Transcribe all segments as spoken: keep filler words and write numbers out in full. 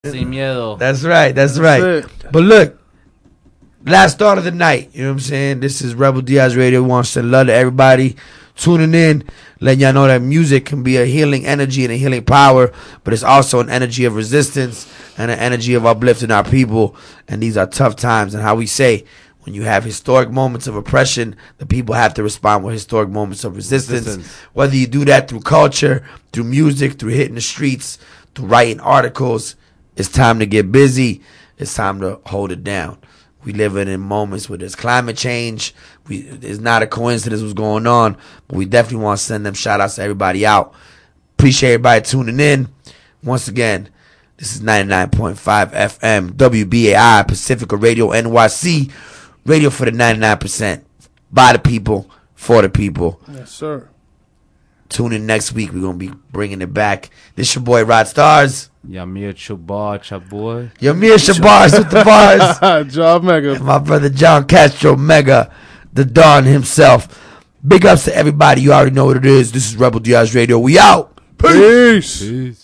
Sin miedo. That's right. That's right. That's but look, last thought of the night. You know what I'm saying? This is Rebel Diaz Radio. Wants to love to everybody tuning in, letting y'all know that music can be a healing energy and a healing power, but it's also an energy of resistance and an energy of uplifting our people. And these are tough times. And how we say, when you have historic moments of oppression, the people have to respond with historic moments of resistance. resistance. Whether you do that through culture, through music, through hitting the streets, through writing articles, it's time to get busy. It's time to hold it down. We live in moments where there's climate change. We, it's not a coincidence what's going on, but we definitely want to send them shout outs to everybody out. Appreciate everybody tuning in. Once again, this is ninety-nine point five F M, W B A I, Pacifica Radio N Y C, radio for the ninety-nine percent. By the people, for the people. Yes, sir. Tune in next week. We're going to be bringing it back. This your boy, Rod Stars. Yamir Chabar, Chaboy. Yamir Shabars with the bars. John Mega. And my brother John Castro Mega, the Don himself. Big ups to everybody. You already know what it is. This is Rebel Diaz Radio. We out. Peace. Peace.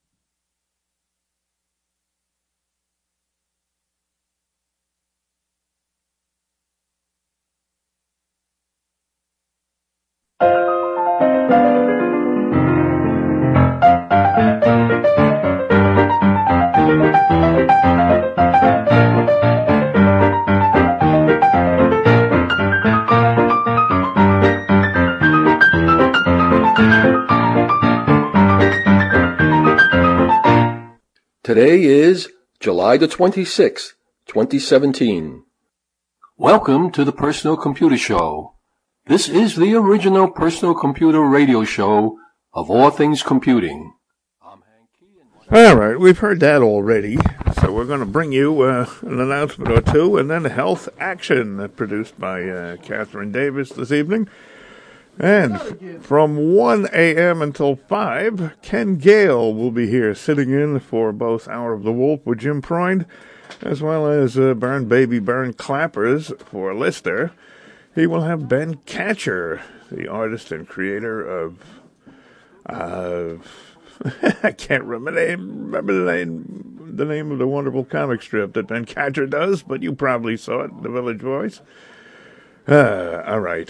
Today is July the twenty-sixth, twenty seventeen. Welcome to the Personal Computer Show. This is the original personal computer radio show of all things computing. All right, we've heard that already, so we're going to bring you uh, an announcement or two, and then Health Action, produced by uh, Catherine Davis this evening. And f- from one a.m. until five, Ken Gale will be here sitting in for both Hour of the Wolf with Jim Freund, as well as uh, Burn Baby Burn Clappers for Lister. He will have Ben Catcher, the artist and creator of... Uh, I can't remember the name, remember the name, the name of the wonderful comic strip that Ben Catcher does, but you probably saw it, The Village Voice. Uh, all right.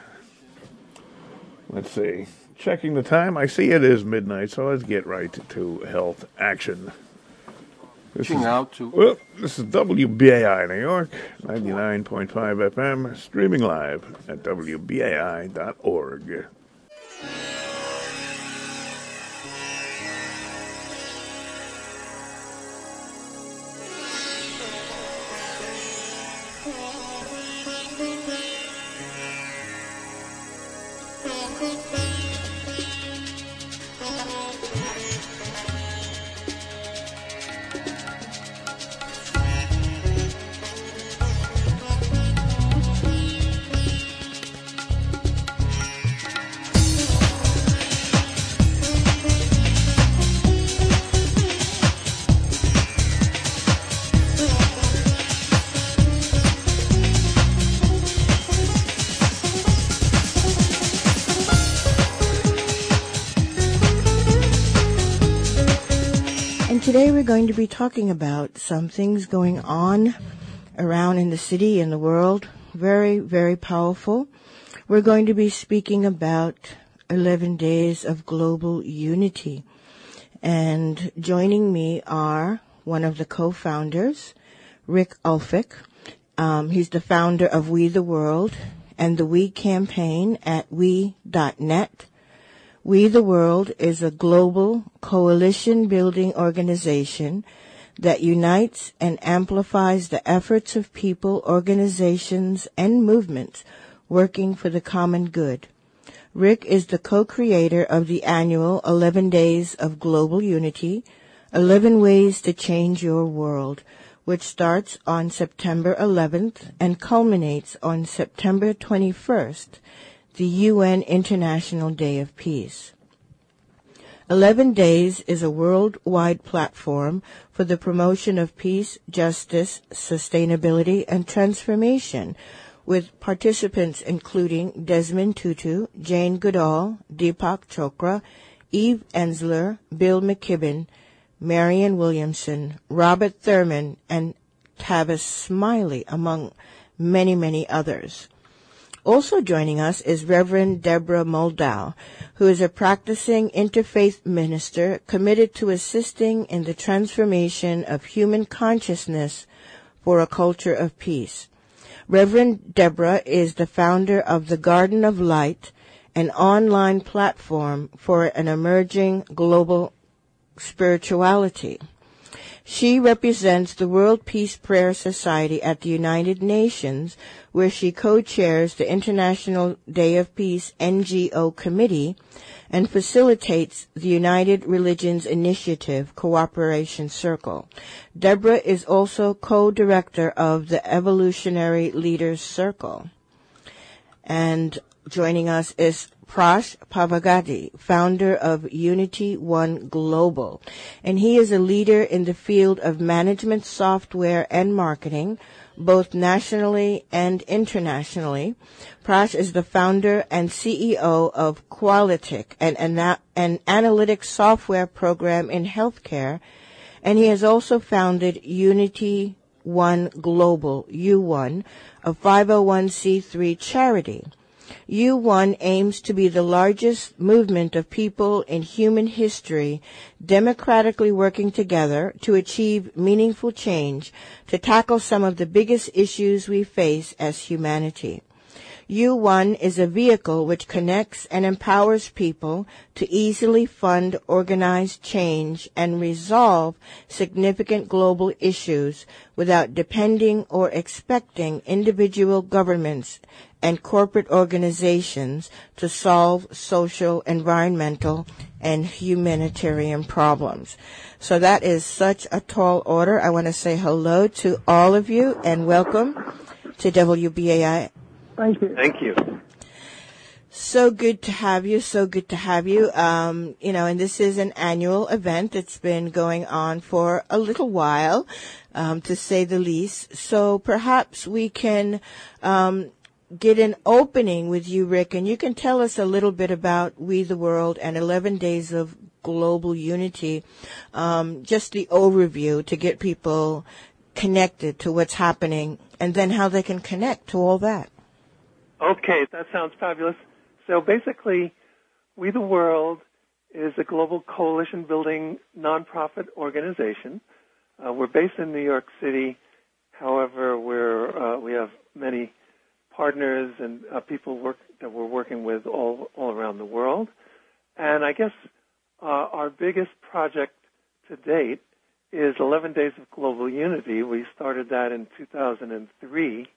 Let's see. Checking the time. I see it is midnight, so let's get right to Health Action. This is, out to well, this is W B A I New York, ninety-nine point five F M, streaming live at W B A I dot org. Today we're going to be talking about some things going on around in the city and the world. Very, very powerful. We're going to be speaking about eleven days of global unity. And joining me are one of the co-founders, Rick Ulfik. Um, he's the founder of We the World and the We campaign at we dot net. We the World is a global coalition-building organization that unites and amplifies the efforts of people, organizations, and movements working for the common good. Rick is the co-creator of the annual eleven Days of Global Unity, eleven Ways to Change Your World, which starts on September eleventh and culminates on September twenty-first, the U N International Day of Peace. Eleven Days is a worldwide platform for the promotion of peace, justice, sustainability, and transformation, with participants including Desmond Tutu, Jane Goodall, Deepak Chopra, Eve Ensler, Bill McKibben, Marianne Williamson, Robert Thurman, and Tavis Smiley, among many, many others. Also joining us is Reverend Deborah Moldow, who is a practicing interfaith minister committed to assisting in the transformation of human consciousness for a culture of peace. Reverend Deborah is the founder of the Garden of Light, an online platform for an emerging global spirituality. She represents the World Peace Prayer Society at the United Nations, where she co-chairs the International Day of Peace N G O Committee and facilitates the United Religions Initiative Cooperation Circle. Deborah is also co-director of the Evolutionary Leaders Circle. And joining us is Prash Pavagati, founder of Unity One Global, and he is a leader in the field of management software and marketing, both nationally and internationally. Prash is the founder and C E O of Qualitic, an, ana- an analytics software program in healthcare, and he has also founded Unity One Global, U one, a five oh one c three charity. U one aims to be the largest movement of people in human history democratically working together to achieve meaningful change to tackle some of the biggest issues we face as humanity. U one is a vehicle which connects and empowers people to easily fund organized change and resolve significant global issues without depending or expecting individual governments and corporate organizations to solve social, environmental, and humanitarian problems. So that is such a tall order. I want to say hello to all of you and welcome to W B A I. Thank you. Thank you. So good to have you. So good to have you. Um, you know, and this is an annual event that's been going on for a little while, um, to say the least. So perhaps we can um, get an opening with you, Rick, and you can tell us a little bit about We the World and eleven Days of Global Unity, um, just the overview to get people connected to what's happening, and then how they can connect to all that. Okay, that sounds fabulous. So basically, We the World is a global coalition-building nonprofit organization. Uh, we're based in New York City. However, we're uh, we have many partners and uh, people work that we're working with all all around the world. And I guess uh, our biggest project to date is eleven Days of Global Unity. We started that in two thousand three.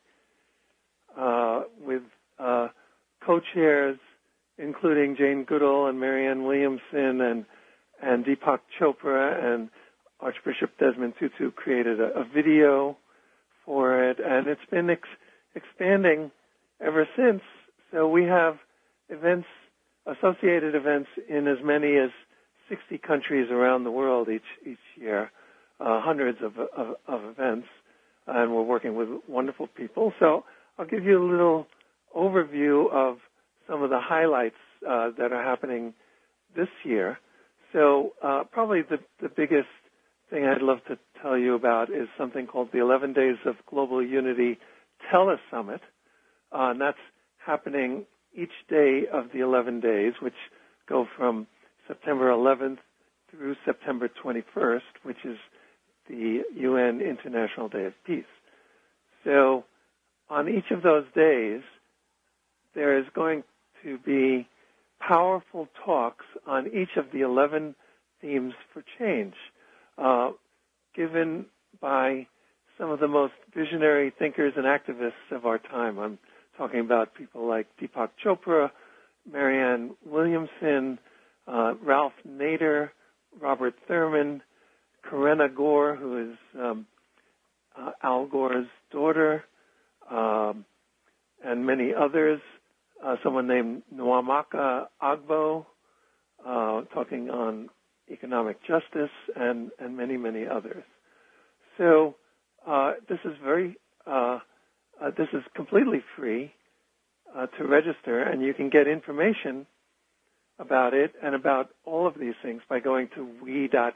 Uh, with uh, co-chairs including Jane Goodall and Marianne Williamson and and Deepak Chopra, and Archbishop Desmond Tutu created a, a video for it, and it's been ex- expanding ever since. So we have events, associated events in as many as sixty countries around the world each each year, uh, hundreds of, of, of events, and we're working with wonderful people. So I'll give you a little overview of some of the highlights uh, that are happening this year. So uh, probably the, the biggest thing I'd love to tell you about is something called the eleven Days of Global Unity Telesummit, uh, and that's happening each day of the eleven days, which go from September eleventh through September twenty-first, which is the U N International Day of Peace. So on each of those days, there is going to be powerful talks on each of the eleven themes for change, uh, given by some of the most visionary thinkers and activists of our time. I'm talking about people like Deepak Chopra, Marianne Williamson, uh, Ralph Nader, Robert Thurman, Karenna Gore, who is um, uh, Al Gore's daughter, um, and many others. Uh, someone named Nwamaka Agbo, uh, talking on economic justice, and, and many, many others. So uh, this is very, uh, uh, this is completely free uh, to register, and you can get information about it and about all of these things by going to we dot net,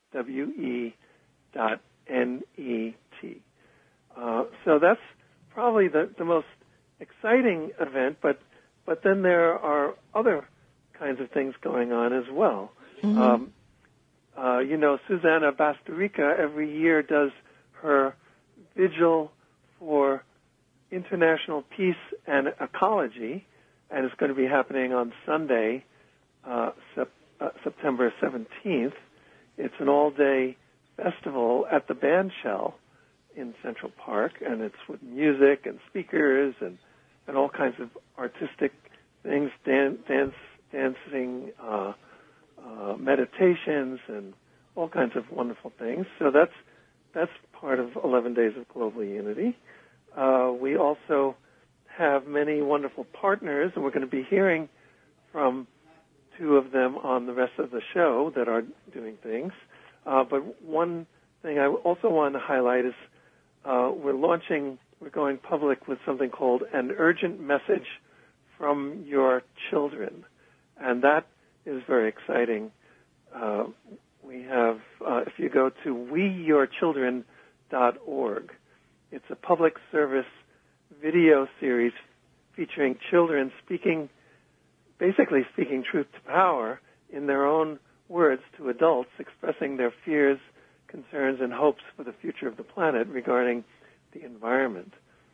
W E dot N E T. Uh, so that's probably the, the most exciting event, but but then there are other kinds of things going on as well. Mm-hmm. Um, uh, you know, Susanna Bastarrica every year does her vigil for international peace and ecology, and it's going to be happening on Sunday, uh, sep- uh, September seventeenth. It's an all-day festival at the Bandshell in Central Park, and it's with music and speakers and, and all kinds of artistic things, dan- dance, dancing, uh, uh, meditations, and all kinds of wonderful things. So that's that's part of eleven Days of Global Unity. Uh, we also have many wonderful partners, and we're going to be hearing from two of them on the rest of the show that are doing things. Uh, but one thing I also want to highlight is uh, we're launching, we're going public with something called An Urgent Message from Your Children. And that is very exciting. Uh, we have, uh, if you go to we your children dot org, it's a public service video series featuring children speaking, basically speaking truth to power in their own words to adults, expressing their fears, concerns, and hopes for the future of the planet regarding the environment.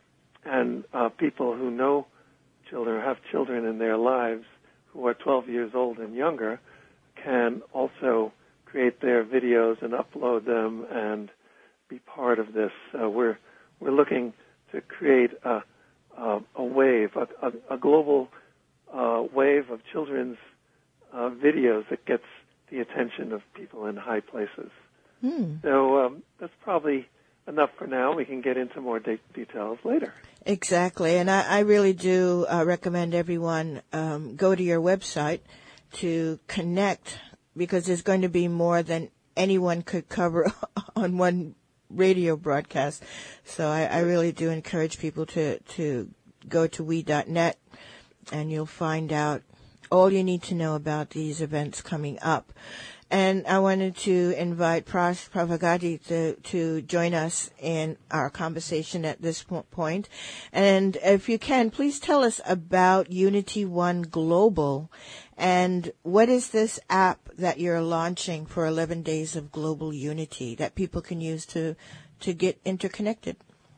And uh, people who know children, or have children in their lives who are twelve years old and younger, can also create their videos and upload them and be part of this. Uh, we're we're looking to create a a, a wave, a, a, a global uh, wave of children's uh, videos that gets the attention of people in high places. Hmm. So um, that's probably enough for now. We can get into more de- details later. Exactly, and I, I really do uh, recommend everyone um, go to your website to connect, because there's going to be more than anyone could cover on one radio broadcast. So I, I really do encourage people to, to go to we dot net, and you'll find out all you need to know about these events coming up. And I wanted to invite Pras Pravagati to, to join us in our conversation at this point. And if you can, please tell us about Unity One Global, and what is this app that you're launching for eleven Days of Global Unity that people can use to, to get interconnected?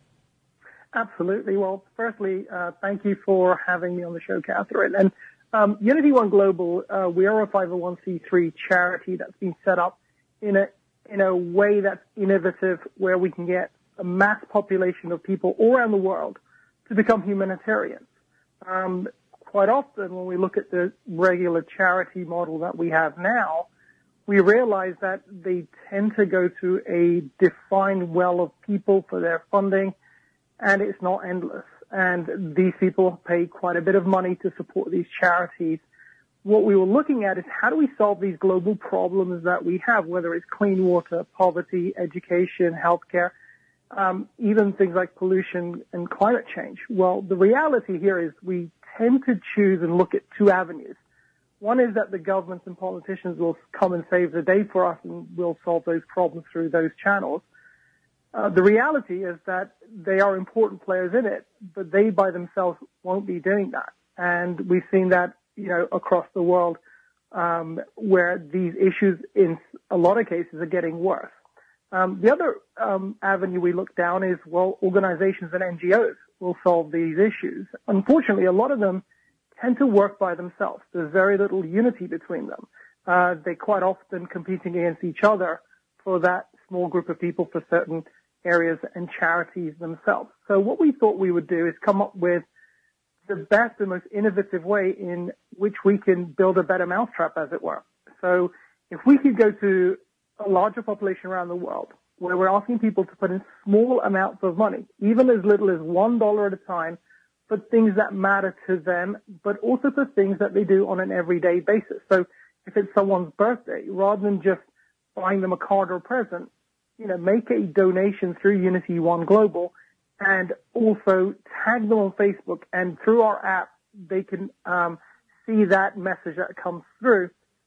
Absolutely. Well, firstly, uh, thank you for having me on the show, Catherine. And Um, Unity One Global, uh, we are a five oh one c three charity that's been set up in a in a way that's innovative, where we can get a mass population of people all around the world to become humanitarians. Um, quite often, when we look at the regular charity model that we have now, we realize that they tend to go to a defined well of people for their funding, and it's not endless. And these people pay quite a bit of money to support these charities. What we were looking at is, how do we solve these global problems that we have, whether it's clean water, poverty, education, healthcare, um, even things like pollution and climate change. Well, the reality here is we tend to choose and look at two avenues. One is that the governments and politicians will come and save the day for us, and we'll solve those problems through those channels. Uh, the reality is that they are important players in it, but they by themselves won't be doing that. And we've seen that, you know, across the world, um, where these issues in a lot of cases are getting worse. Um, the other um, avenue we look down is, well, organizations and N G Os will solve these issues. Unfortunately, a lot of them tend to work by themselves. There's very little unity between them. Uh, they're quite often competing against each other for that small group of people for certain areas and charities themselves. So what we thought we would do is come up with the best and most innovative way in which we can build a better mousetrap, as it were. So if we could go to a larger population around the world, where we're asking people to put in small amounts of money, even as little as one dollar at a time, for things that matter to them, but also for things that they do on an everyday basis. So if it's someone's birthday, rather than just buying them a card or a present, you know, make a donation through Unity One Global, and also tag them on Facebook, and through our app, they can um, see that message that comes through,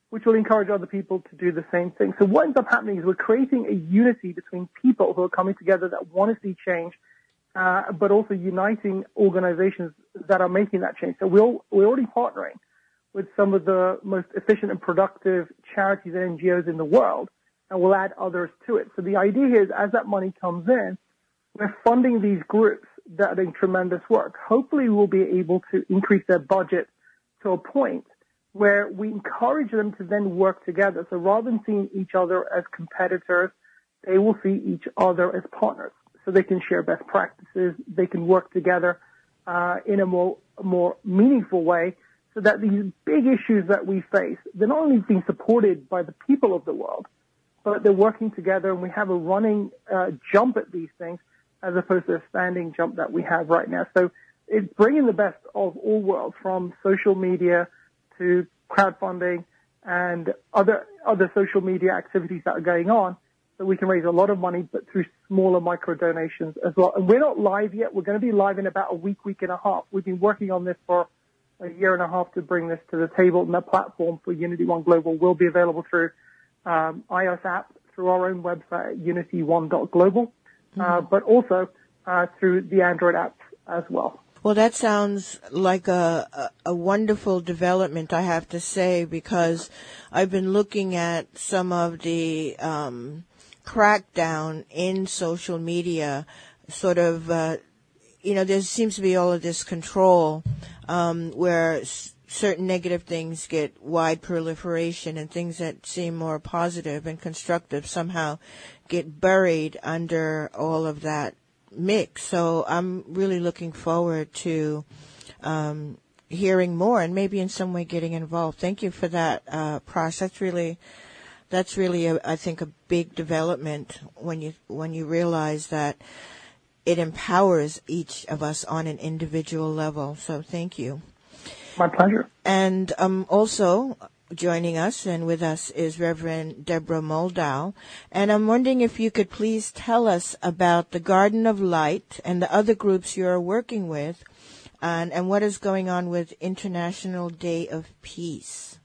which will encourage other people to do the same thing. So what ends up happening is we're creating a unity between people who are coming together that want to see change, uh, but also uniting organizations that are making that change. So we're, we're already partnering with some of the most efficient and productive charities and N G Os in the world, and we'll add others to it. So the idea here is as that money comes in, we're funding these groups that are doing tremendous work. Hopefully we'll be able to increase their budget to a point where we encourage them to then work together. So rather than seeing each other as competitors, they will see each other as partners. So they can share best practices, they can work together uh, in a more, more meaningful way, so that these big issues that we face, they're not only being supported by the people of the world, but they're working together, and we have a running uh, jump at these things as opposed to a standing jump that we have right now. So it's bringing the best of all worlds, from social media to crowdfunding and other other social media activities that are going on, so we can raise a lot of money, but through smaller micro donations as well. And we're not live yet. We're going to be live in about a week, week and a half. We've been working on this for a year and a half to bring this to the table, and the platform for Unity One Global will be available through um, iOS app, through our own website, unity one dot global, mm-hmm. uh, but also uh, through the Android apps as well. Well, that sounds like a, a, a wonderful development, I have to say, because I've been looking at some of the um, crackdown in social media, sort of, uh, you know, there seems to be all of this control um, where s- certain negative things get wide proliferation, and things that seem more positive and constructive somehow get buried under all of that mix. So I'm really looking forward to um, hearing more, and maybe in some way getting involved. Thank you for that, uh, Prosh. That's really, that's really, a, I think, a big development when you when you realize that it empowers each of us on an individual level. So thank you. My pleasure. And um, also joining us and with us is Reverend Deborah Moldow. And I'm wondering if you could please tell us about the Garden of Light and the other groups you're working with, and, and what is going on with International Day of Peace.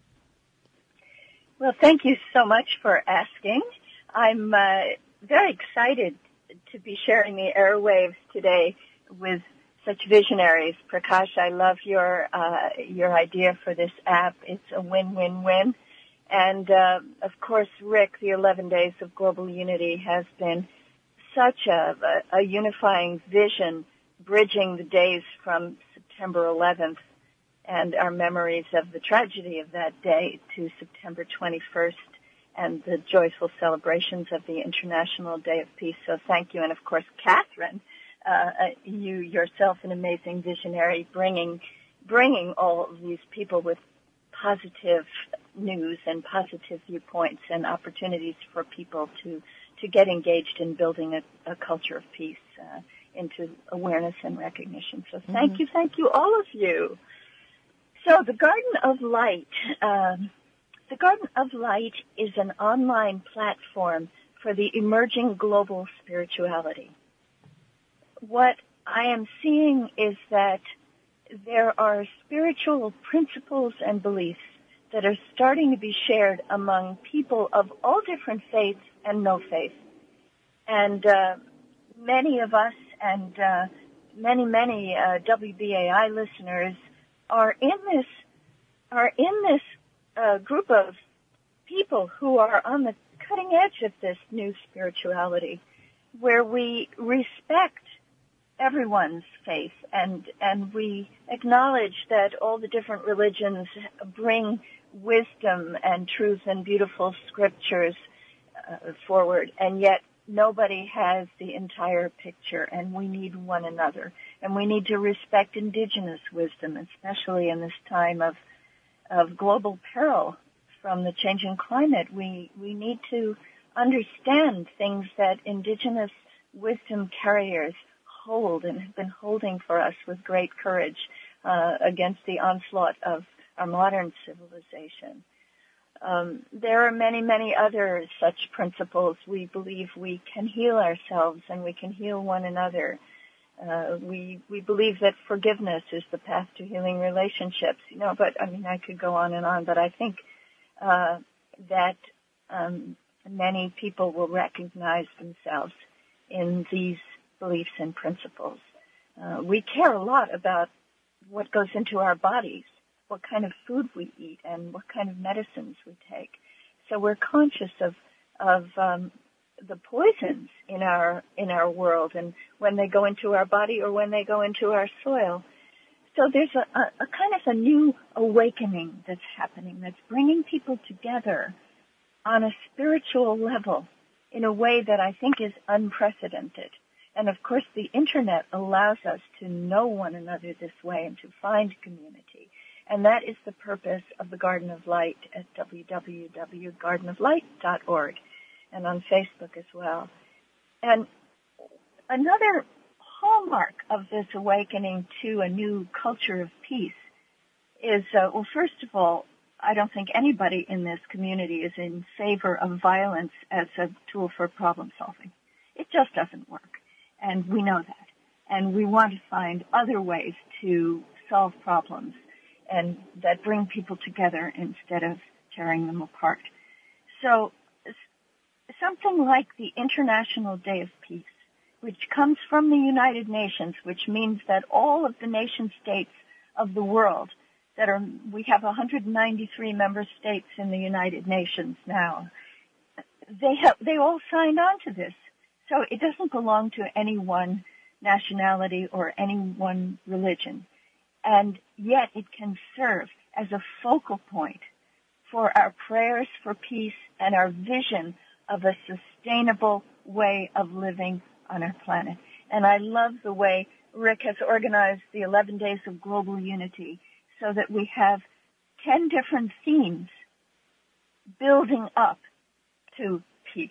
Well, thank you so much for asking. I'm uh, very excited to be sharing the airwaves today with such visionaries. Prakash, I love your uh, your idea for this app. It's a win-win-win. And, uh, of course, Rick, the eleven Days of Global Unity has been such a, a, a unifying vision, bridging the days from September eleventh and our memories of the tragedy of that day to September twenty-first and the joyful celebrations of the International Day of Peace. So thank you. And, of course, Catherine, uh, you yourself an amazing visionary, bringing bringing all of these people with positive news and positive viewpoints and opportunities for people to, to get engaged in building a, a culture of peace uh, into awareness and recognition. So thank mm-hmm. you, thank you, all of you. So the Garden of Light, um, the Garden of Light is an online platform for the emerging global spirituality. What I am seeing is that there are spiritual principles and beliefs that are starting to be shared among people of all different faiths and no faith. And uh, many of us and uh, many, many uh, W B A I listeners are in this are in this uh, group of people who are on the cutting edge of this new spirituality, where we respect everyone's faith and and we acknowledge that all the different religions bring wisdom and truth and beautiful scriptures uh, forward, and yet nobody has the entire picture, and we need one another, and we need to respect indigenous wisdom, especially in this time of of global peril from the changing climate. We we need to understand things that indigenous wisdom carriers hold and have been holding for us with great courage uh, against the onslaught of our modern civilization. Um, there are many, many other such principles. We believe we can heal ourselves and we can heal one another. Uh, we we believe that forgiveness is the path to healing relationships. You know, but I mean, I could go on and on, but I think uh, that um, many people will recognize themselves in these beliefs and principles. Uh, we care a lot about what goes into our bodies, what kind of food we eat, and what kind of medicines we take. So we're conscious of of um, the poisons in our in our world, and when they go into our body or when they go into our soil. So there's a, a, a kind of a new awakening that's happening, that's bringing people together on a spiritual level in a way that I think is unprecedented. And of course, the internet allows us to know one another this way and to find community. And that is the purpose of the Garden of Light at w w w dot garden of light dot org and on Facebook as well. And another hallmark of this awakening to a new culture of peace is, uh, well, first of all, I don't think anybody in this community is in favor of violence as a tool for problem solving. It just doesn't work. And we know that. And we want to find other ways to solve problems and that bring people together instead of tearing them apart. So something like the International Day of Peace, which comes from the United Nations, which means that all of the nation states of the world that are, we have one hundred ninety-three member states in the United Nations now, they have, they all signed on to this. So it doesn't belong to any one nationality or any one religion. And yet it can serve as a focal point for our prayers for peace and our vision of a sustainable way of living on our planet. And I love the way Rick has organized the eleven days of global unity so that we have ten different themes building up to peace.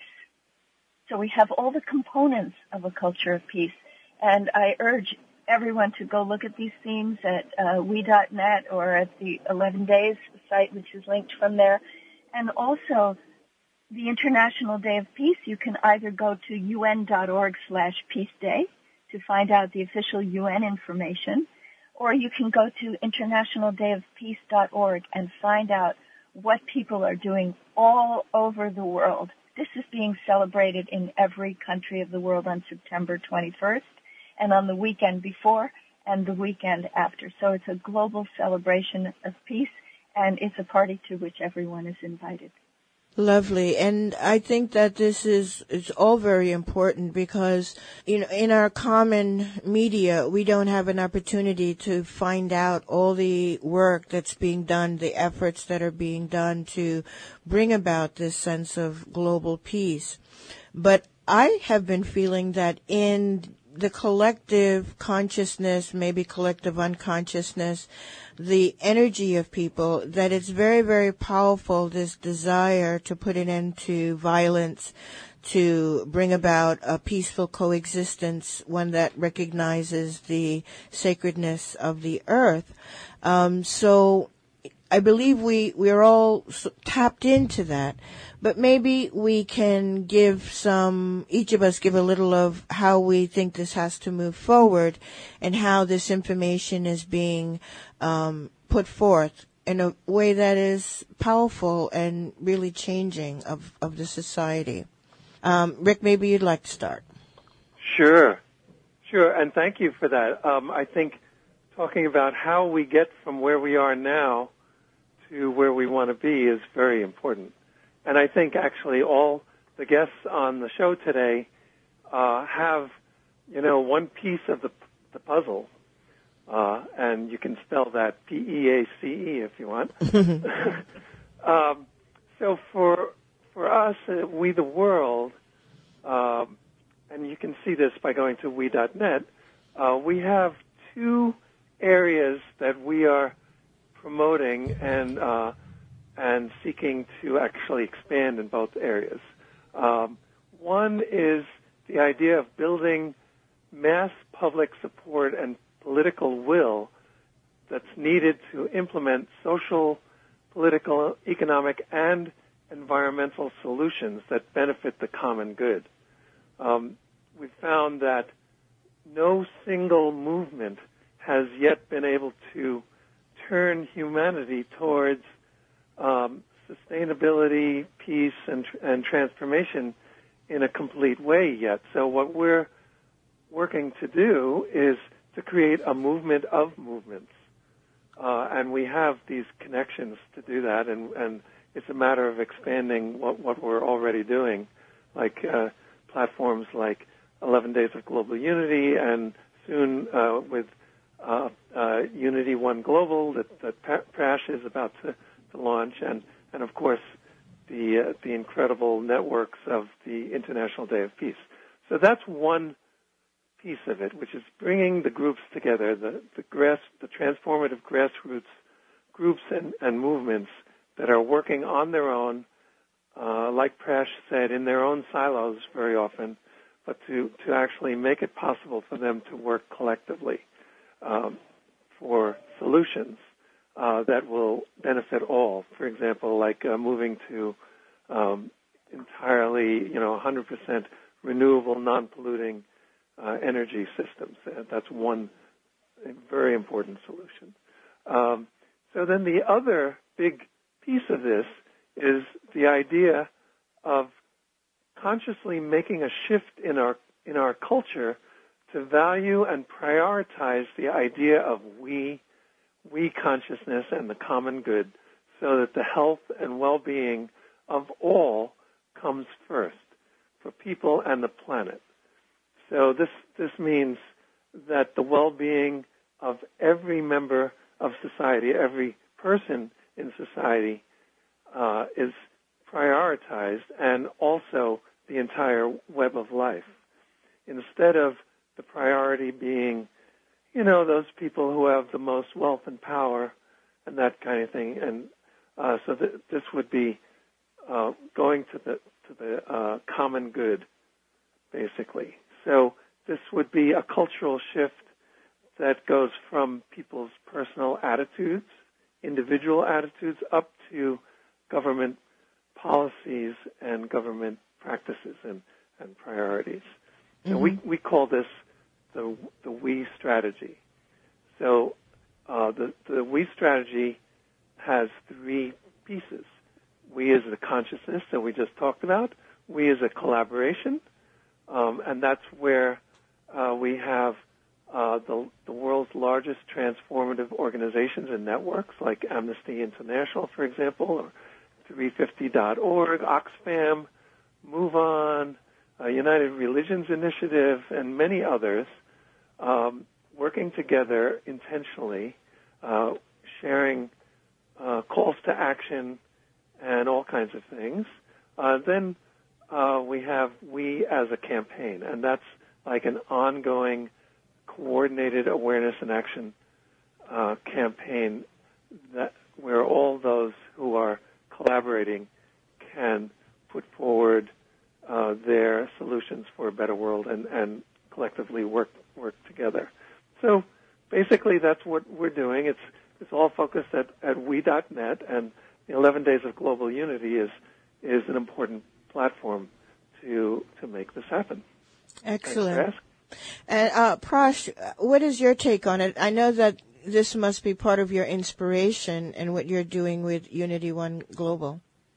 So we have all the components of a culture of peace. And I urge everyone to go look at these themes at uh, we dot net or at the eleven days site, which is linked from there. And also, the International Day of Peace, you can either go to u n dot org slash peace day to find out the official U N information, or you can go to international day of peace dot org and find out what people are doing all over the world. This is being celebrated in every country of the world on September twenty-first and on the weekend before and the weekend after. So it's a global celebration of peace, and it's a party to which everyone is invited. Lovely. And I think that this is, is all very important because, you know, in our common media, we don't have an opportunity to find out all the work that's being done, the efforts that are being done to bring about this sense of global peace. But I have been feeling that in the collective consciousness, maybe collective unconsciousness, the energy of people, that it's very, very powerful, this desire to put an end to violence, to bring about a peaceful coexistence, one that recognizes the sacredness of the earth. Um, so I believe we, we're all tapped into that. But maybe we can give some, each of us give a little of how we think this has to move forward and how this information is being um, put forth in a way that is powerful and really changing of, of the society. Um, Rick, maybe you'd like to start. Sure. Sure, and thank you for that. Um, I think talking about how we get from where we are now to where we want to be is very important. And I think actually all the guests on the show today uh, have, you know, one piece of the, the puzzle, uh, and you can spell that P E A C E if you want. um, so for for us, uh, We the World, uh, and you can see this by going to we dot net, uh, we have two areas that we are promoting and uh, and seeking to actually expand in both areas. Um, one is the idea of building mass public support and political will that's needed to implement social, political, economic, and environmental solutions that benefit the common good. Um, we've found that no single movement has yet been able to turn humanity towards Um, sustainability, peace, and, and transformation in a complete way yet. So what we're working to do is to create a movement of movements. Uh, and we have these connections to do that, and, and it's a matter of expanding what, what we're already doing, like uh, platforms like eleven Days of Global Unity, and soon uh, with uh, uh, Unity One Global that, that Prash is about to, to launch, and, and of course the uh, the incredible networks of the International Day of Peace. So that's one piece of it, which is bringing the groups together, the the grass, the transformative grassroots groups and, and movements that are working on their own, uh, like Prash said, in their own silos very often, but to, to actually make it possible for them to work collectively um, for solutions uh, that will benefit all. For example, like uh, moving to um, entirely, you know, one hundred percent renewable, non-polluting Uh, energy systems. Uh, that's one very important solution. Um, so then the other big piece of this is the idea of consciously making a shift in our in our culture to value and prioritize the idea of we, we consciousness and the common good, so that the health and well-being of all comes first for people and the planet. So this this means that the well-being of every member of society, every person in society, uh, is prioritized, and also the entire web of life. Instead of the priority being, you know, those people who have the most wealth and power and that kind of thing. And uh, so th- this would be uh, going to the to the uh, common good, basically. So this would be a cultural shift that goes from people's personal attitudes, individual attitudes, up to government policies and government practices and, and priorities. Mm-hmm. And we, we call this the, the we strategy. So uh, the, the we strategy has three pieces. We as the consciousness that we just talked about, we as a collaboration, Um, and that's where uh, we have uh, the, the world's largest transformative organizations and networks, like Amnesty International, for example, or three fifty dot org, Oxfam, MoveOn, uh, United Religions Initiative, and many others, um, working together intentionally, uh, sharing uh, calls to action and all kinds of things. Uh, then Uh, we have We as a campaign, and that's like an ongoing, coordinated awareness and action uh, campaign that where all those who are collaborating can put forward uh, their solutions for a better world and, and collectively work work together. So basically, that's what we're doing. It's it's all focused at, at we dot net, and the eleven Days of Global Unity is is an important platform to to make this happen. Excellent. And uh, Prash, what is your take on it? I know that this must be part of your inspiration in what you're doing with Unity One Global.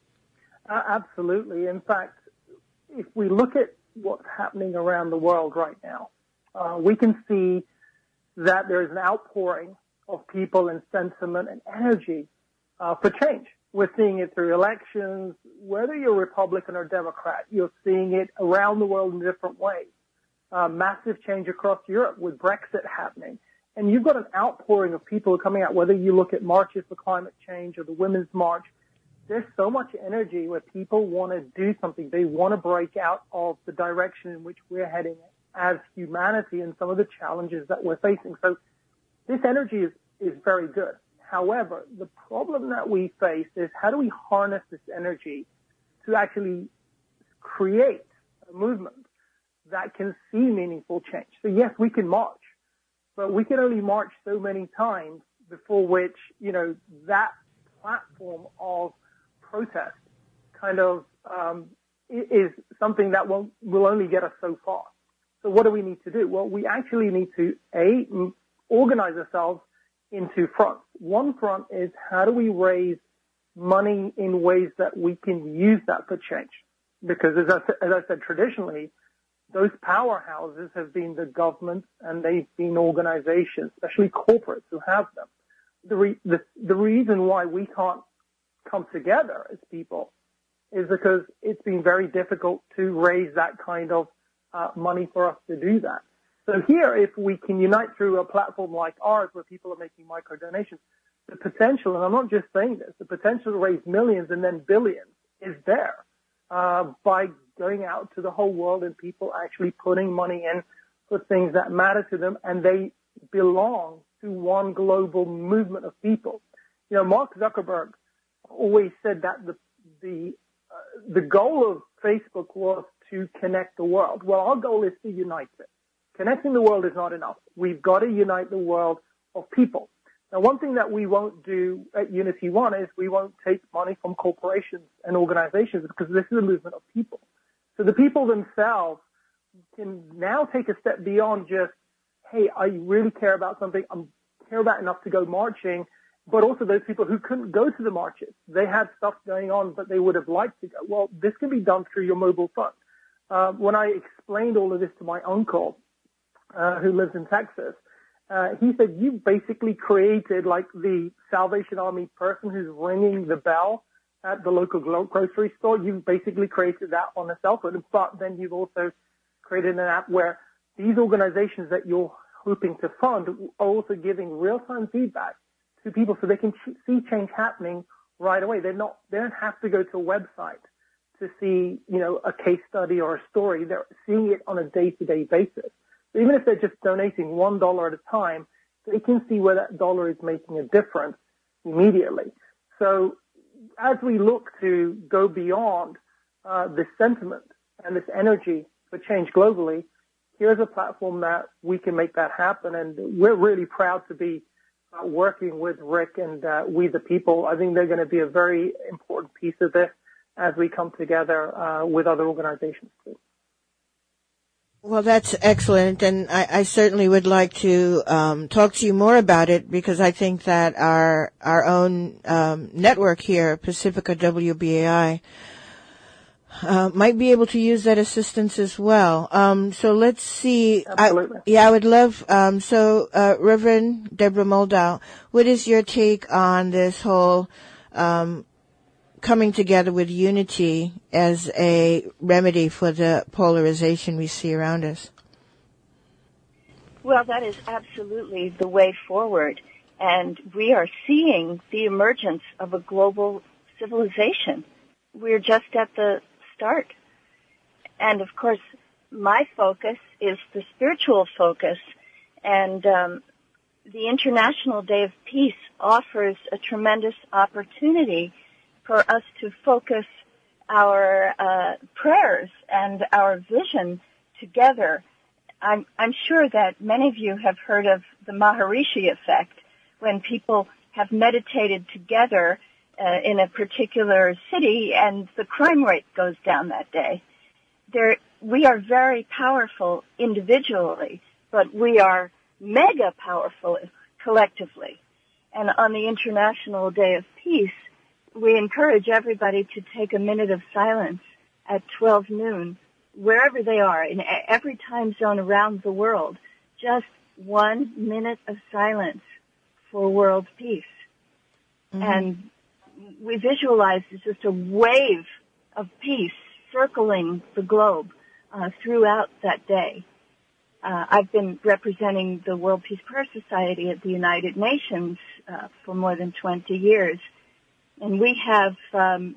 Uh, absolutely. In fact, if we look at what's happening around the world right now, uh, we can see that there is an outpouring of people and sentiment and energy uh, for change. We're seeing it through elections. Whether you're Republican or Democrat, you're seeing it around the world in different ways. Uh, massive change across Europe with Brexit happening. And you've got an outpouring of people coming out, whether you look at marches for climate change or the Women's March. There's so much energy where people want to do something. They want to break out of the direction in which we're heading as humanity and some of the challenges that we're facing. So this energy is, is very good. However, the problem that we face is how do we harness this energy to actually create a movement that can see meaningful change? So yes, we can march, but we can only march so many times before which, you know, that platform of protest kind of um, is something that will, will only get us so far. So what do we need to do? Well, we actually need to, A, organize ourselves into fronts. One front is how do we raise money in ways that we can use that for change. Because as I, as I said, traditionally, those powerhouses have been the governments and they've been organizations, especially corporates who have them. The, re, the, the reason why we can't come together as people is because it's been very difficult to raise that kind of uh, money for us to do that. So here, if we can unite through a platform like ours where people are making micro donations, the potential, and I'm not just saying this, the potential to raise millions and then billions is there uh, by going out to the whole world and people actually putting money in for things that matter to them, and they belong to one global movement of people. You know, Mark Zuckerberg always said that the the uh, the goal of Facebook was to connect the world. Well, our goal is to unite it. Connecting the world is not enough. We've got to unite the world of people. Now, one thing that we won't do at Unity One is we won't take money from corporations and organizations because this is a movement of people. So the people themselves can now take a step beyond just, hey, I really care about something. I care about enough to go marching, but also those people who couldn't go to the marches. They had stuff going on, but they would have liked to go. Well, this can be done through your mobile phone. Uh, when I explained all of this to my uncle, uh, who lives in Texas, uh, he said, you basically created like the Salvation Army person who's ringing the bell at the local grocery store. You've basically created that on a cell phone, but then you've also created an app where these organizations that you're hoping to fund are also giving real-time feedback to people so they can ch- see change happening right away. They're not, they don't have to go to a website to see, you know, a case study or a story. They're seeing it on a day-to-day basis. So even if they're just donating one dollar at a time, they can see where that dollar is making a difference immediately. So as we look to go beyond uh, this sentiment and this energy for change globally, here's a platform that we can make that happen. And we're really proud to be uh, working with Rick and uh, We the People. I think they're going to be a very important piece of this as we come together uh, with other organizations too. Well, that's excellent, and I, I certainly would like to um, talk to you more about it because I think that our our own um, network here, Pacifica W B A I, uh, might be able to use that assistance as well. Um, so let's see. Absolutely. I, yeah, I would love. Um, so, uh, Reverend Deborah Moldow, what is your take on this whole um, coming together with unity as a remedy for the polarization we see around us? Well, that is absolutely the way forward. And we are seeing the emergence of a global civilization. We're just at the start. And of course, my focus is the spiritual focus. And um, the International Day of Peace offers a tremendous opportunity for us to focus our uh, prayers and our vision together. I'm, I'm sure that many of you have heard of the Maharishi effect, when people have meditated together uh, in a particular city and the crime rate goes down that day. There, we are very powerful individually, but we are mega powerful collectively. And on the International Day of Peace, we encourage everybody to take a minute of silence at twelve noon, wherever they are, in every time zone around the world. Just one minute of silence for world peace. Mm-hmm. And we visualize it's just a wave of peace circling the globe uh, throughout that day. Uh, I've been representing the World Peace Prayer Society at the United Nations uh, for more than twenty years. And we have um,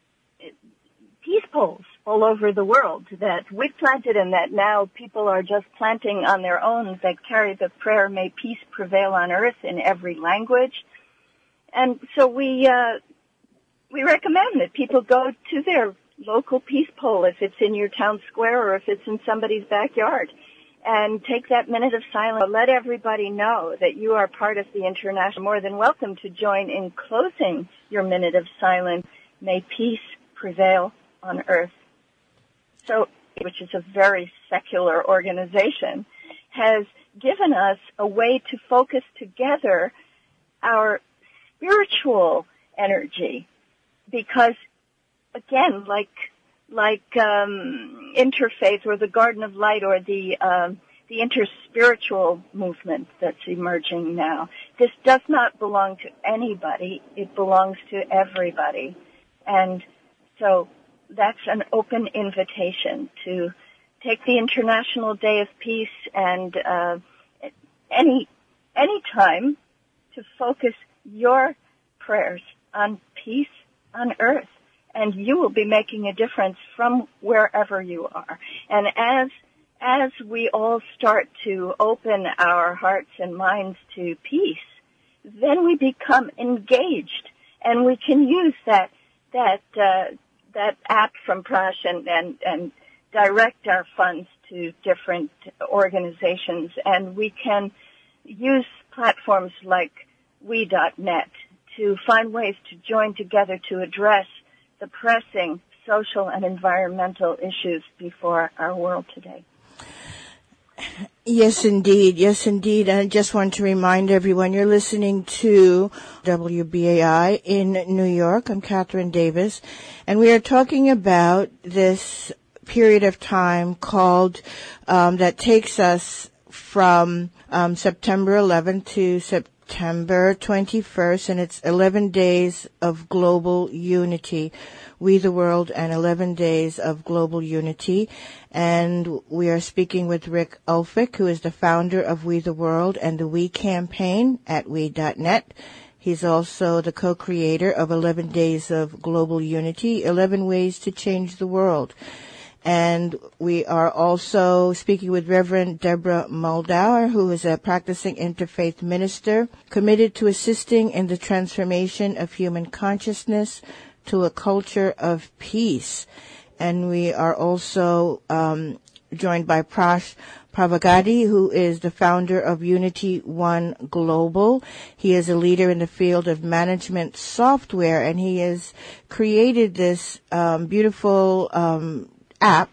peace poles all over the world that we've planted and that now people are just planting on their own that carry the prayer, may peace prevail on earth in every language. And so we uh, we recommend that people go to their local peace pole, if it's in your town square or if it's in somebody's backyard, and take that minute of silence. Let everybody know that you are part of the international. More than welcome to join in closing your minute of silence. May peace prevail on earth. So, which is a very secular organization, has given us a way to focus together our spiritual energy because, again, like like um, interfaith or the Garden of Light or the um, the interspiritual movement that's emerging now, this does not belong to anybody. It belongs to everybody. And so that's an open invitation to take the International Day of Peace and uh, any any time to focus your prayers on peace on earth, and you will be making a difference from wherever you are. And as as we all start to open our hearts and minds to peace, then we become engaged, and we can use that that uh, that app from Prash and, and and direct our funds to different organizations, and we can use platforms like we dot net to find ways to join together to address the pressing social and environmental issues before our world today. Yes, indeed. Yes, indeed. And I just want to remind everyone, you're listening to W B A I in New York. I'm Catherine Davis, and we are talking about this period of time called, um, that takes us from um, September eleventh to September twenty-first, and it's eleven days of global unity. We the World and eleven days of global unity. And we are speaking with Rick Ulfik, who is the founder of We the World and the We campaign at we dot net. He's also the co-creator of eleven days of global unity, eleven ways to change the world. And we are also speaking with Reverend Deborah Muldauer, who is a practicing interfaith minister committed to assisting in the transformation of human consciousness to a culture of peace. And we are also um, joined by Prash Pravagadi, who is the founder of Unity One Global. He is a leader in the field of management software, and he has created this um, beautiful um, app,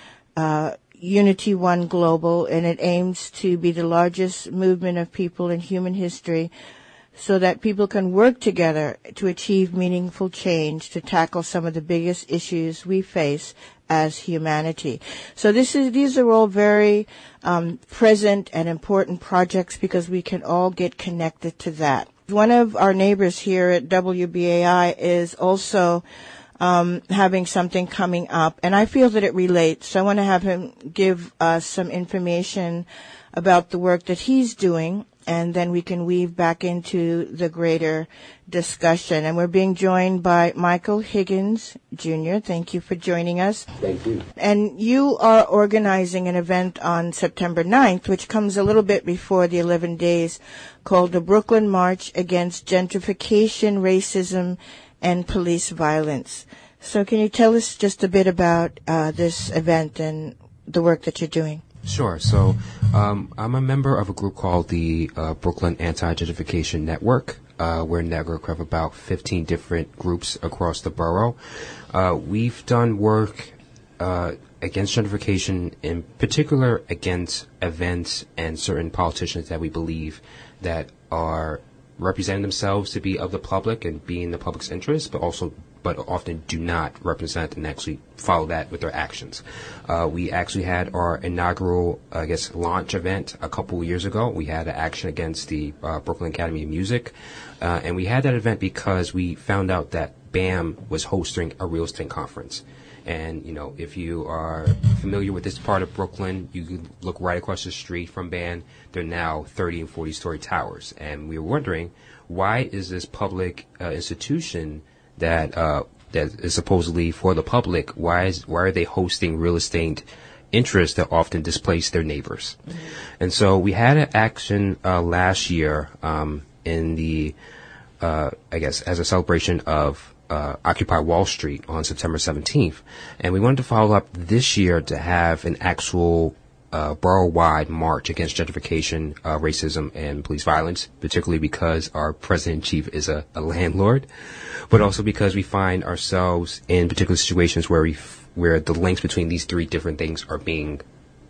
uh, Unity One Global, and it aims to be the largest movement of people in human history, so that people can work together to achieve meaningful change to tackle some of the biggest issues we face as humanity. So this is, these are all very um, present and important projects because we can all get connected to that. One of our neighbors here at W B A I is also um, having something coming up, and I feel that it relates. So I want to have him give us some information about the work that he's doing, and then we can weave back into the greater discussion. And we're being joined by Michael Higgins, Junior Thank you for joining us. Thank you. And you are organizing an event on September ninth, which comes a little bit before the eleven days, called the Brooklyn March Against Gentrification, Racism, and Police Violence. So can you tell us just a bit about uh, this event and the work that you're doing? Sure. So um, I'm a member of a group called the uh, Brooklyn Anti-Gentrification Network. Uh, we're a network of about fifteen different groups across the borough. Uh, we've done work uh, against gentrification, in particular against events and certain politicians that we believe that are representing themselves to be of the public and be in the public's interest, but also but often do not represent and actually follow that with their actions. Uh, we actually had our inaugural, I guess, launch event a couple of years ago. We had an action against the uh, Brooklyn Academy of Music, uh, and we had that event because we found out that BAM was hosting a real estate conference. And, you know, if you are familiar with this part of Brooklyn, you can look right across the street from BAM. They're now thirty and forty story towers. And we were wondering, why is this public uh, institution that uh, that is supposedly for the public, why is why are they hosting real estate interests that often displace their neighbors? Mm-hmm. And so we had an action uh, last year um, in the, uh, I guess, as a celebration of uh, Occupy Wall Street on September seventeenth. And we wanted to follow up this year to have an actual uh, borough-wide march against gentrification, uh, racism, and police violence, particularly because our president-in-chief is a, a landlord, but also because we find ourselves in particular situations where we f- where the links between these three different things are being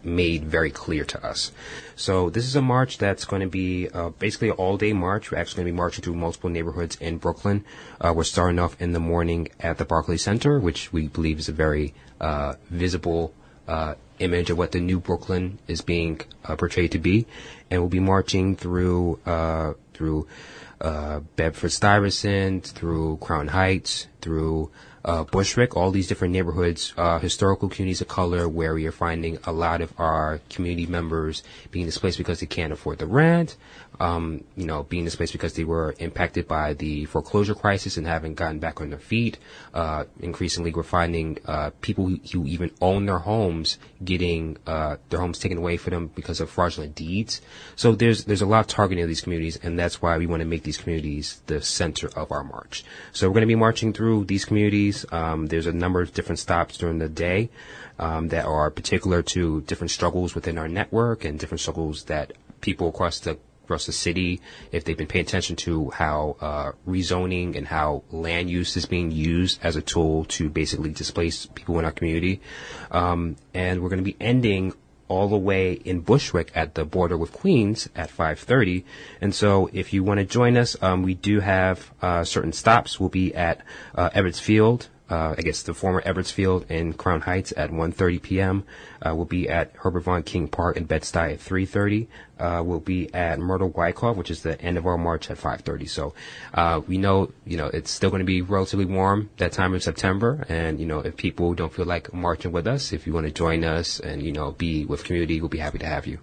made very clear to us. So this is a march that's going to be uh, basically an all-day march. We're actually going to be marching through multiple neighborhoods in Brooklyn. Uh, we're starting off in the morning at the Barclays Center, which we believe is a very uh, visible uh, image of what the new Brooklyn is being uh, portrayed to be. And we'll be marching through uh, through uh, Bedford-Stuyvesant, through Crown Heights, through Uh, Bushwick, all these different neighborhoods, uh, historical communities of color, where we are finding a lot of our community members being displaced because they can't afford the rent, um, you know, being displaced because they were impacted by the foreclosure crisis and haven't gotten back on their feet. Uh, increasingly, we're finding uh, people who, who even own their homes getting uh, their homes taken away from them because of fraudulent deeds. So there's there's a lot of targeting of these communities, and that's why we want to make these communities the center of our march. So we're going to be marching through these communities. Um, there's a number of different stops during the day um, that are particular to different struggles within our network and different struggles that people across the across the city, if they've been paying attention to how uh, rezoning and how land use is being used as a tool to basically displace people in our community. Um, and we're going to be ending all the way in Bushwick at the border with Queens at five thirty. And so if you want to join us, um, we do have uh, certain stops. We'll be at uh, Evarts Field, uh, I guess the former Evarts Field in Crown Heights at one thirty p.m. Uh, we'll be at Herbert Von King Park in Bed-Stuy at three thirty. Uh, we'll be at Myrtle Wyckoff, which is the end of our march, at five thirty. So uh, we know, you know, it's still going to be relatively warm that time in September. And, you know, if people don't feel like marching with us, if you want to join us and, you know, be with community, we'll be happy to have you.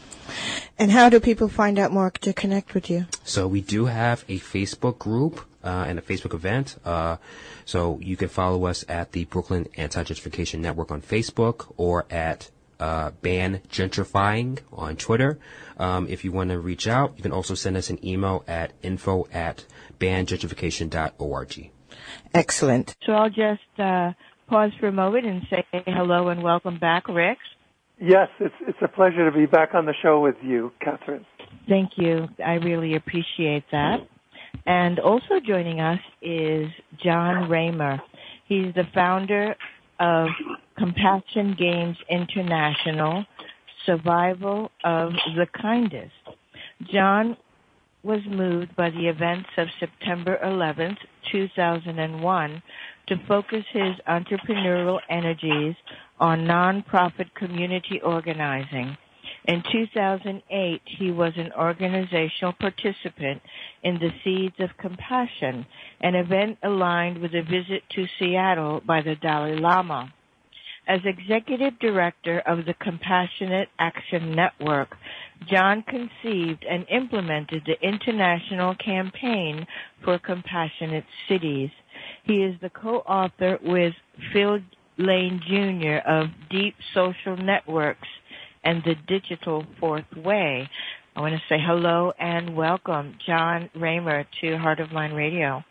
And how do people find out more to connect with you? So we do have a Facebook group uh, and a Facebook event. Uh, so you can follow us at the Brooklyn Anti-Gentrification Network on Facebook or at uh, Ban Gentrifying on Twitter. Um, if you want to reach out, you can also send us an email at info at ban gentrification dot org. Excellent. So I'll just uh, pause for a moment and say hello and welcome back, Rick. Yes, it's it's a pleasure to be back on the show with you, Catherine. Thank you. I really appreciate that. And also joining us is John Raymer. He's the founder of Compassion Games International, Survival of the Kindest. John was moved by the events of September eleventh, two thousand one, to focus his entrepreneurial energies on nonprofit community organizing. In two thousand eight, he was an organizational participant in the Seeds of Compassion, an event aligned with a visit to Seattle by the Dalai Lama. As executive director of the Compassionate Action Network, John conceived and implemented the international campaign for compassionate cities. He is the co-author with Phil Lane Junior of Deep Social Networks and the Digital Fourth Way. I want to say hello and welcome, John Raymer, to Heart of Mine Radio.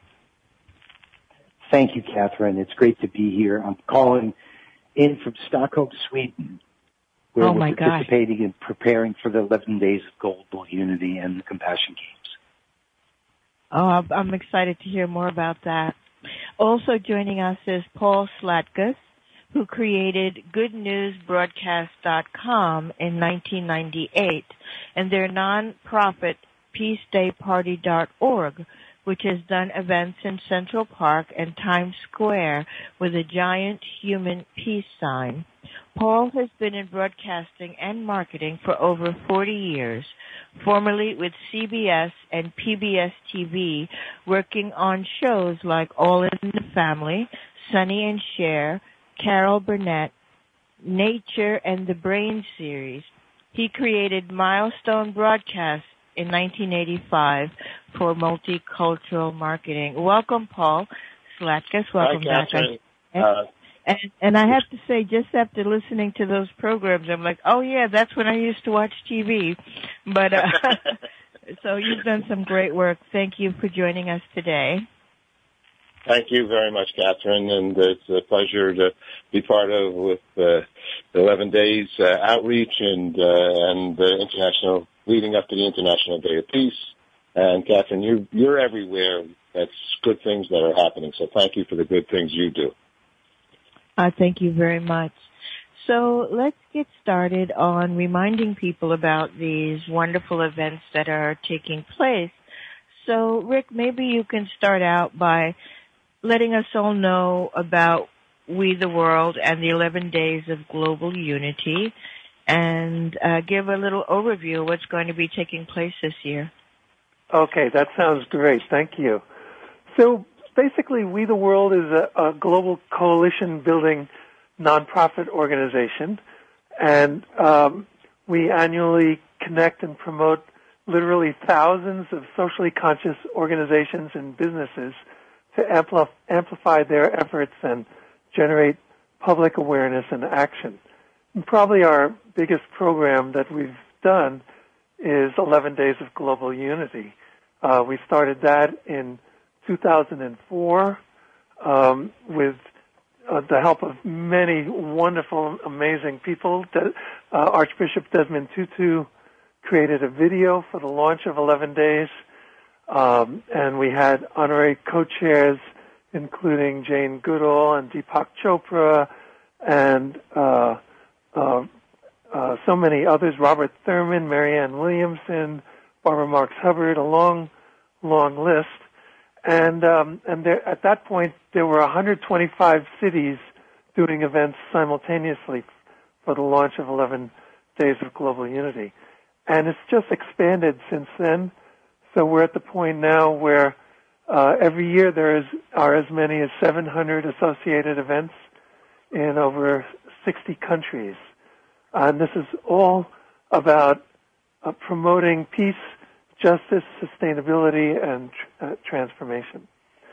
Thank you, Catherine. It's great to be here. I'm calling in from Stockholm, Sweden, where oh we're my participating gosh. in preparing for the eleven Days of Global Unity and the Compassion Games. Oh, I'm excited to hear more about that. Also joining us is Paul Slatkus, who created good news broadcast dot com in nineteen ninety-eight, and their nonprofit peace day party dot org, which has done events in Central Park and Times Square with a giant human peace sign. Paul has been in broadcasting and marketing for over forty years, formerly with C B S and P B S T V, working on shows like All in the Family, Sonny and Cher, Carol Burnett, Nature, and the Brain series. He created Milestone Broadcasts in nineteen eighty-five for multicultural marketing. Welcome, Paul Slatkus. Welcome Hi, back. Catherine. And, Uh, and, and I have to say, just after listening to those programs, I'm like, oh yeah, that's when I used to watch T V. But uh, so you've done some great work. Thank you for joining us today. Thank you very much, Catherine, and it's a pleasure to be part of with uh, the eleven days uh, outreach and uh, and the international leading up to the International Day of Peace. And Catherine, you you're everywhere. That's good things that are happening. So thank you for the good things you do. Uh, thank you very much. So let's get started on reminding people about these wonderful events that are taking place. So, Rick, maybe you can start out by letting us all know about We the World and the eleven Days of Global Unity, and uh, give a little overview of what's going to be taking place this year. Okay, that sounds great. Thank you. So basically, We the World is a, a global coalition-building nonprofit organization, and um, we annually connect and promote literally thousands of socially conscious organizations and businesses to ampli- amplify their efforts and generate public awareness and action. And probably our biggest program that we've done is eleven Days of Global Unity. Uh, we started that in two thousand four um, with uh, the help of many wonderful, amazing people. De- uh, Archbishop Desmond Tutu created a video for the launch of eleven Days, um, and we had honorary co-chairs including Jane Goodall and Deepak Chopra and uh, uh, uh, so many others, Robert Thurman, Marianne Williamson, Barbara Marx Hubbard, a long, long list. And um, and there, at that point, there were one hundred twenty-five cities doing events simultaneously for the launch of eleven Days of Global Unity. And it's just expanded since then. So we're at the point now where uh, every year there is, are as many as seven hundred associated events in over sixty countries. Uh, and this is all about uh, promoting peace, justice, sustainability, and uh, transformation.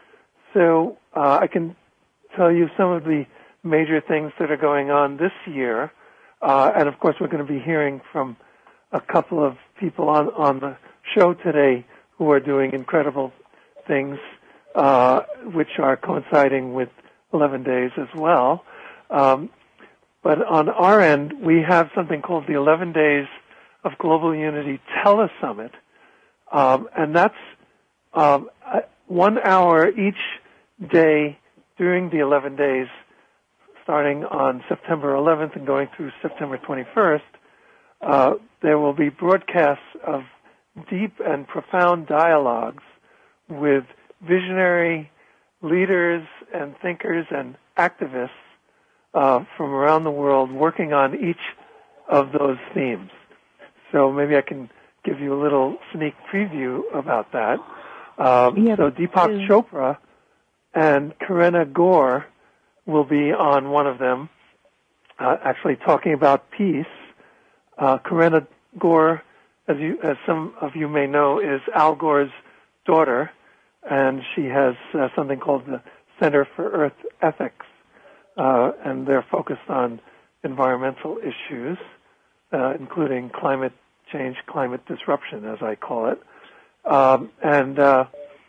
So uh, I can tell you some of the major things that are going on this year. Uh, and, of course, we're going to be hearing from a couple of people on, on the show today who are doing incredible things, uh, which are coinciding with eleven Days as well. Um, but on our end, we have something called the eleven Days of Global Unity Telesummit. Um, and that's um, one hour each day during the eleven days, starting on September eleventh and going through September twenty-first. Uh, there will be broadcasts of deep and profound dialogues with visionary leaders and thinkers and activists uh, from around the world working on each of those themes. So maybe I can give you a little sneak preview about that. Um, yeah, so Deepak Chopra and Karina Gore will be on one of them, uh, actually talking about peace. Uh, Karina Gore, as you, as some of you may know, is Al Gore's daughter, and she has uh, something called the Center for Earth Ethics, uh, and they're focused on environmental issues, uh, including climate change, climate disruption, as I call it. Um, and uh,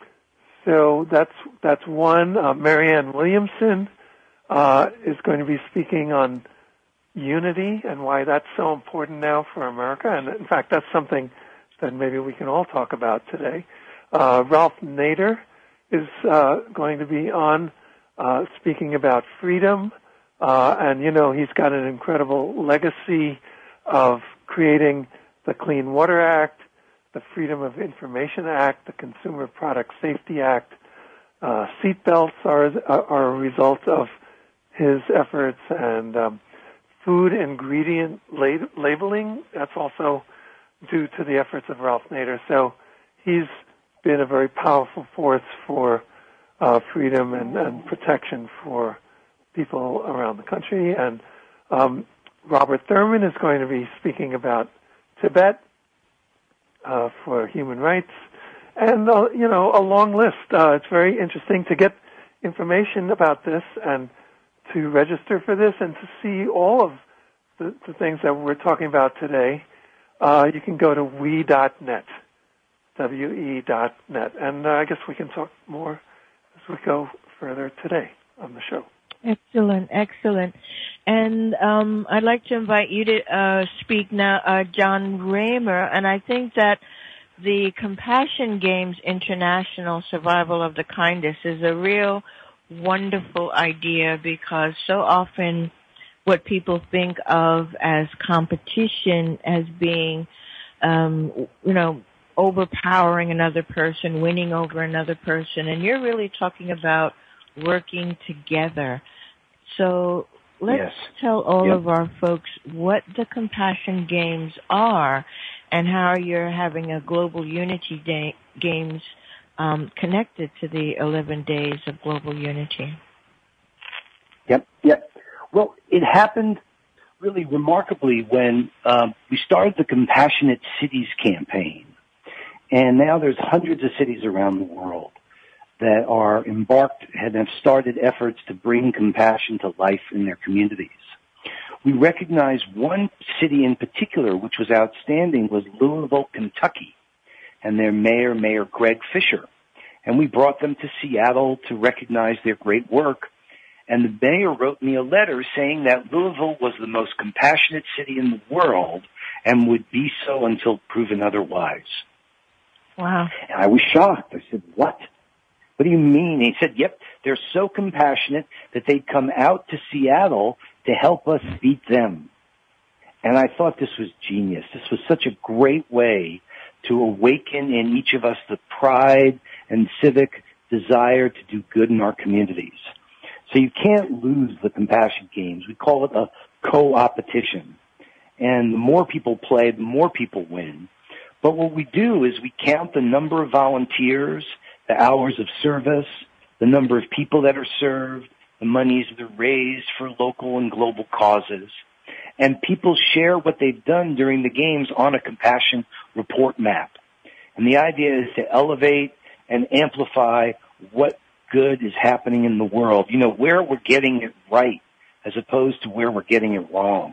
so that's that's one. Uh, Marianne Williamson uh, is going to be speaking on unity and why that's so important now for America. And in fact, that's something that maybe we can all talk about today. Uh, Ralph Nader is uh, going to be on uh, speaking about freedom. Uh, and, you know, he's got an incredible legacy of creating the Clean Water Act, the Freedom of Information Act, the Consumer Product Safety Act. Uh, seatbelts are, are a result of his efforts, and um, food ingredient lab- labeling, that's also due to the efforts of Ralph Nader. So he's been a very powerful force for uh, freedom and, and protection for people around the country. And um, Robert Thurman is going to be speaking about Tibet uh, for human rights, and uh, you know, a long list. Uh, it's very interesting to get information about this and to register for this and to see all of the, the things that we're talking about today. Uh, you can go to we dot net, W E dot net, and uh, I guess we can talk more as we go further today on the show. Excellent, excellent. And um, I'd like to invite you to uh, speak now, uh, John Raymer, and I think that the Compassion Games International Survival of the Kindest is a real wonderful idea, because so often what people think of as competition as being, um, you know, overpowering another person, winning over another person. And you're really talking about working together. So let's Yes. tell all Yep. of our folks what the Compassion Games are and how you're having a Global Unity Day Games um, connected to the eleven days of Global Unity. Yep, yep. Well, it happened really remarkably when um, we started the Compassionate Cities campaign. And now there's hundreds of cities around the world that are embarked and have started efforts to bring compassion to life in their communities. We recognize one city in particular, which was outstanding, was Louisville, Kentucky, and their mayor, Mayor Greg Fisher. And we brought them to Seattle to recognize their great work. And the mayor wrote me a letter saying that Louisville was the most compassionate city in the world and would be so until proven otherwise. Wow. And I was shocked. I said, what? What do you mean? He said, yep, they're so compassionate that they'd come out to Seattle to help us beat them. And I thought this was genius. This was such a great way to awaken in each of us the pride and civic desire to do good in our communities. So you can't lose the Compassion Games. We call it a co-opetition. And the more people play, the more people win. But what we do is we count the number of volunteers, the hours of service, the number of people that are served, the monies that are raised for local and global causes. And people share what they've done during the games on a compassion report map. And the idea is to elevate and amplify what good is happening in the world. You know, where we're getting it right as opposed to where we're getting it wrong.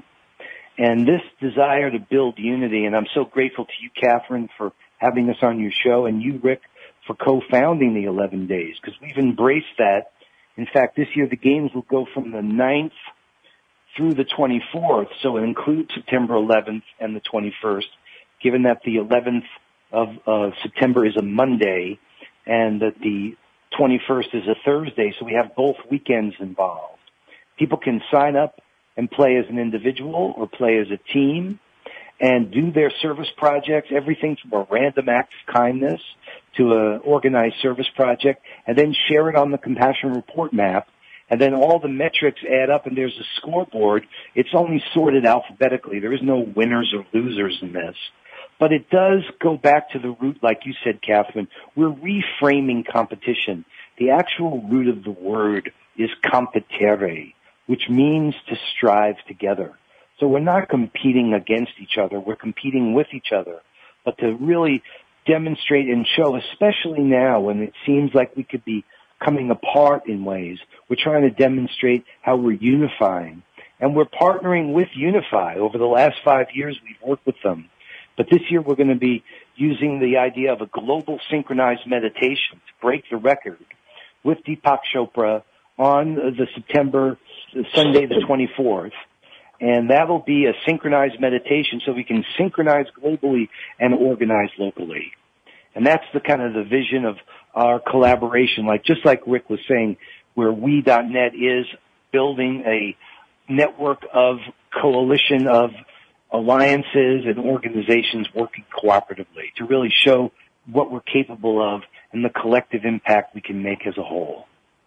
And this desire to build unity, and I'm so grateful to you, Catherine, for having us on your show, and you, Rick, for co-founding the eleven days, because we've embraced that. In fact, this year the games will go from the ninth through the twenty-fourth, so it includes September eleventh and the twenty-first, given that the eleventh of uh, September is a Monday and that the twenty-first is a Thursday, so we have both weekends involved. People can sign up and play as an individual or play as a team and do their service projects, everything from a random act of kindness to an organized service project, and then share it on the Compassion Report map. And then all the metrics add up and there's a scoreboard. It's only sorted alphabetically. There is no winners or losers in this. But it does go back to the root, like you said, Catherine. We're reframing competition. The actual root of the word is competere, which means to strive together. So we're not competing against each other. We're competing with each other. But to really demonstrate and show, especially now when it seems like we could be coming apart in ways, we're trying to demonstrate how we're unifying. And we're partnering with Unify. Over the last five years, we've worked with them. But this year, we're going to be using the idea of a global synchronized meditation to break the record with Deepak Chopra on the September, Sunday the twenty-fourth. And that'll be a synchronized meditation so we can synchronize globally and organize locally. And that's the kind of the vision of our collaboration, like just like Rick was saying, where we dot net is building a network of coalition of alliances and organizations working cooperatively to really show what we're capable of and the collective impact we can make as a whole.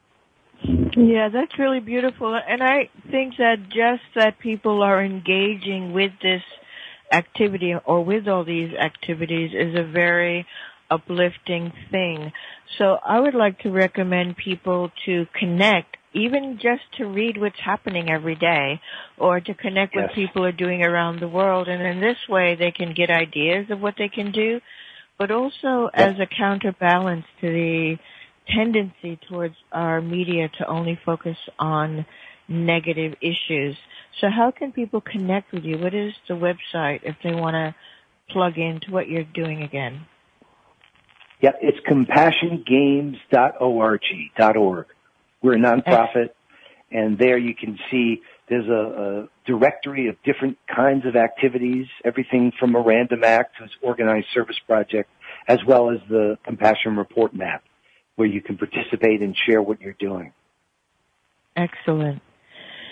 Yeah, that's really beautiful. And I think that just that people are engaging with this activity or with all these activities is a very uplifting thing. So I would like to recommend people to connect, even just to read what's happening every day or to connect Yes. with people who are doing around the world. And in this way, they can get ideas of what they can do, but also as a counterbalance to the tendency towards our media to only focus on negative issues. So how can people connect with you? What is the website if they want to plug into what you're doing again? Yeah, it's compassion games dot org. We're a nonprofit, and there you can see there's a, a directory of different kinds of activities, everything from a random act to an organized service project, as well as the Compassion Report map, where you can participate and share what you're doing. Excellent.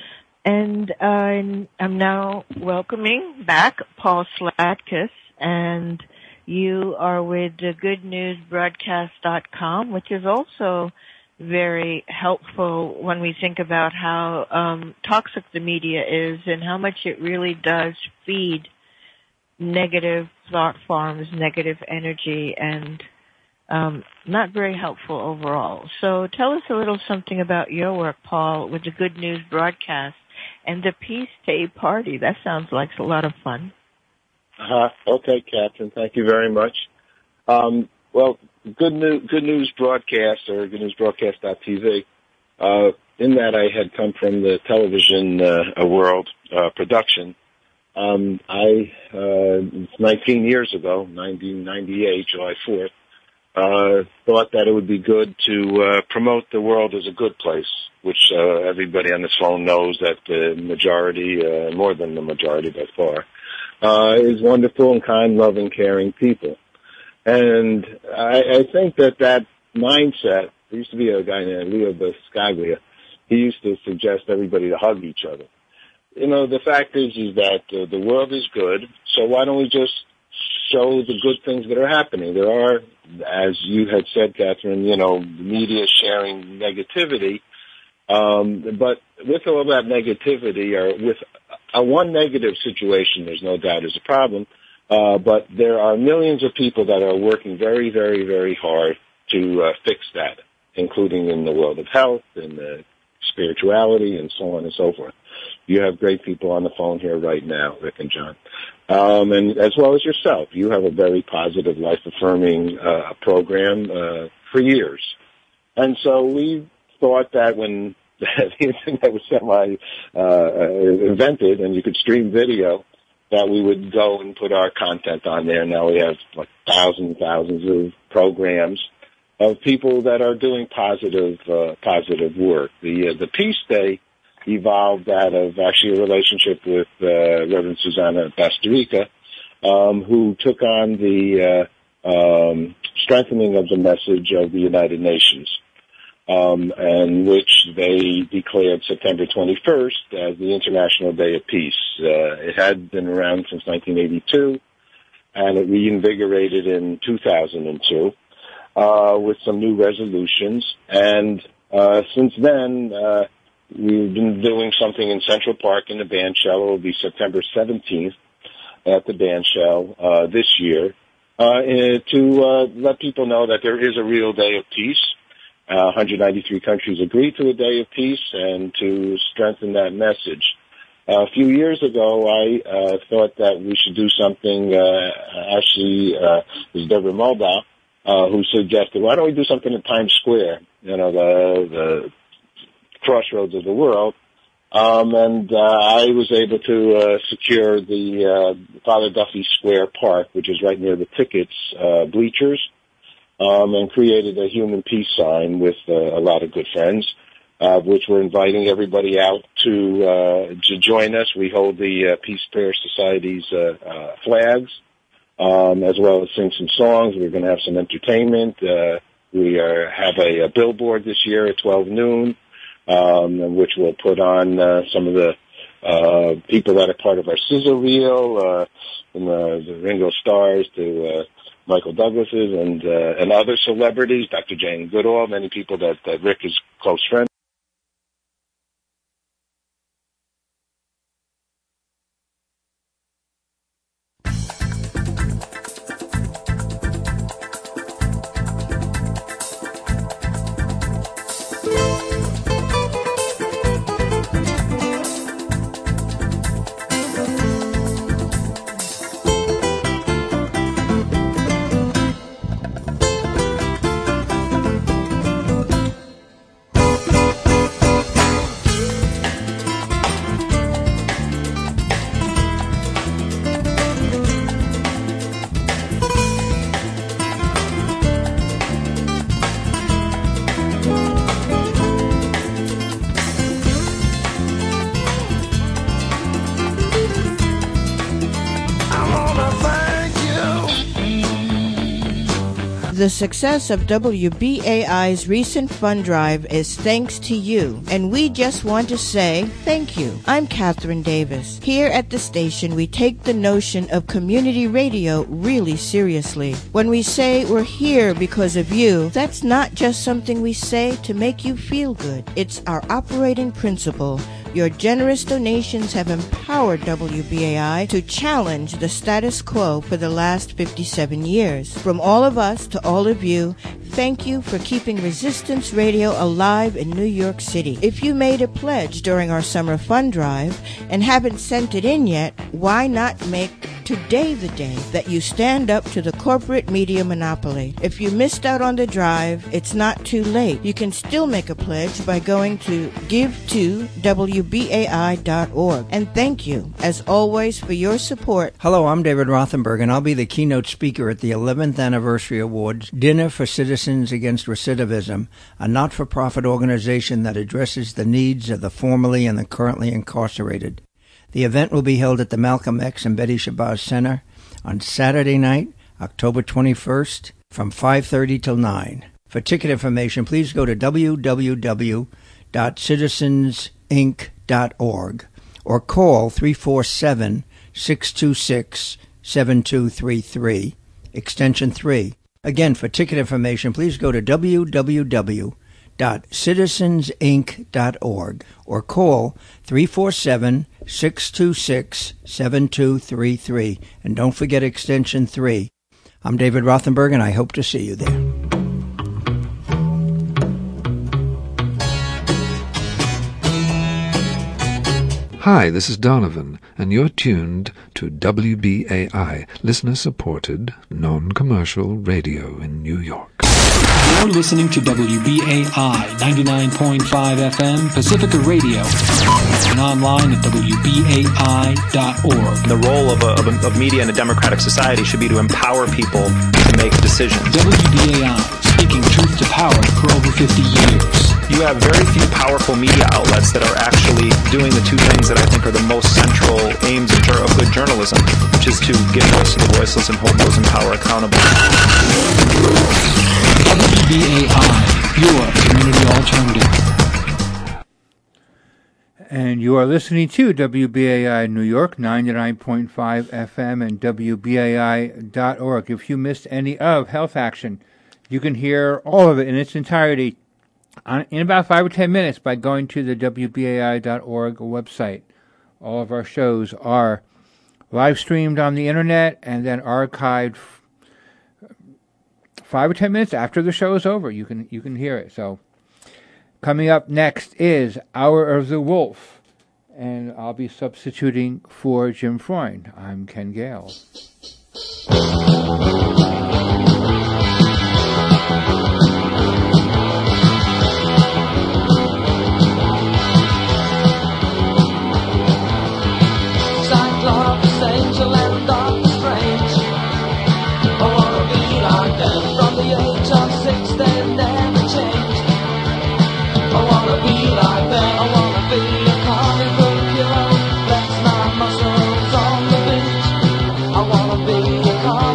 And uh, I'm now welcoming back Paul Slatkus, and you are with the good news broadcast dot com, which is also very helpful when we think about how um, toxic the media is and how much it really does feed negative thought forms, negative energy, and um, not very helpful overall. So tell us a little something about your work, Paul, with the Good News Broadcast and the Peace Day Party. That sounds like a lot of fun. Uh-huh. Okay, Catherine. Thank you very much. Um, well, Good News, Good News Broadcast, or good news broadcast dot t v, uh, in that I had come from the television uh, world uh, production. Um, I, uh, nineteen years ago, nineteen ninety-eight, July fourth, uh, thought that it would be good to uh, promote the world as a good place, which uh, everybody on this phone knows that the majority, uh, more than the majority by far, uh, is wonderful and kind, loving, caring people. And I, I think that that mindset, there used to be a guy named Leo Buscaglia, he used to suggest everybody to hug each other. You know, the fact is, is that uh, the world is good, so why don't we just show the good things that are happening? There are, as you had said, Catherine, you know, media sharing negativity, um, but with all that negativity, or with a one negative situation, there's no doubt is a problem, uh, but there are millions of people that are working very, very, very hard to uh, fix that, including in the world of health, in the spirituality, and so on and so forth. You have great people on the phone here right now, Rick and John, um, and as well as yourself. You have a very positive, life-affirming uh, program uh, for years. And so we thought that when the internet was semi-invented uh, and you could stream video, that we would go and put our content on there. Now we have like thousands and thousands of programs of people that are doing positive, uh, positive work. The uh, the Peace Day evolved out of actually a relationship with uh, Reverend Susanna Basterica, um, who took on the uh, um, strengthening of the message of the United Nations, um, and which they declared September twenty-first as the International Day of Peace. Uh, it had been around since nineteen eighty-two, and it reinvigorated in two thousand two uh, with some new resolutions. And uh, since then, uh, we've been doing something in Central Park in the band shell. It will be September seventeenth at the band shell uh, this year uh, to uh, let people know that there is a real day of peace. Uh, one hundred ninety-three countries agreed to a day of peace, and to strengthen that message. Uh, a few years ago, I uh, thought that we should do something. Uh, actually, uh, it was Deborah Muldaugh uh, who suggested, why don't we do something in Times Square? You know, the the crossroads of the world, um, and uh, I was able to uh, secure the uh, Father Duffy Square Park, which is right near the tickets uh, bleachers, um, and created a human peace sign with uh, a lot of good friends, uh, which we're inviting everybody out to uh, to join us. We hold the uh, Peace Prayer Society's uh, uh, flags, um, as well as sing some songs. We're going to have some entertainment. Uh, we are, have a, a billboard this year at twelve noon. Um, which will put on uh, some of the uh, people that are part of our sizzle reel, uh, from uh, the Ringo Starrs to uh, Michael Douglas's and uh, and other celebrities, Doctor Jane Goodall, many people that, that Rick is close friends. the success of W B A I's recent fund drive is thanks to you, and we just want to say thank you. I'm Catherine Davis. Here at the station, we take the notion of community radio really seriously. When we say we're here because of you, that's not just something we say to make you feel good. It's our operating principle. Your generous donations have empowered W B A I to challenge the status quo for the last fifty-seven years. From all of us to all of you, thank you for keeping Resistance Radio alive in New York City. If you made a pledge during our summer fund drive and haven't sent it in yet, why not make today the day that you stand up to the corporate media monopoly? If you missed out on the drive, it's not too late. You can still make a pledge by going to give to W B A I dot org. And thank you, as always, for your support. Hello, I'm David Rothenberg, and I'll be the keynote speaker at the eleventh Anniversary Awards Dinner for Citizens Against Recidivism, a not-for-profit organization that addresses the needs of the formerly and the currently incarcerated. The event will be held at the Malcolm X and Betty Shabazz Center on Saturday night, October twenty-first, from five thirty till nine. For ticket information, please go to w w w dot citizens inc dot org or call three four seven, six two six, seven two three three, extension three. Again, for ticket information, please go to w w w dot citizens inc dot org or call three four seven, six two six, seven two three three. And don't forget extension three. I'm David Rothenberg, and I hope to see you there. Hi, this is Donovan, and you're tuned to W B A I, listener-supported, non-commercial radio in New York. You're listening to W B A I ninety-nine point five F M Pacifica Radio and online at w b a i dot org. The role of, a, of, a, of media in a democratic society should be to empower people to make decisions. W B A I, speaking truth to power for over fifty years. You have very few powerful media outlets that are actually doing the two things that I think are the most central aims of, of good journalism, which is to give voice to the voiceless and hold those in power accountable. W B A I, your community alternative. And you are listening to W B A I New York, ninety-nine point five F M and w b a i dot org. If you missed any of Health Action, you can hear all of it in its entirety on, in about five or ten minutes by going to the w b a i dot org website. All of our shows are live streamed on the internet and then archived five or ten minutes after the show is over. You can you can hear it. So coming up next is Hour of the Wolf, and I'll be substituting for Jim Freund. I'm Ken Gale. Cyclops, angel and Doctor Strange. I wanna be like them. From the age of six they never changed. I wanna be like them. I wanna be a comic book hero. Flex my muscles on the beach. I wanna be a comic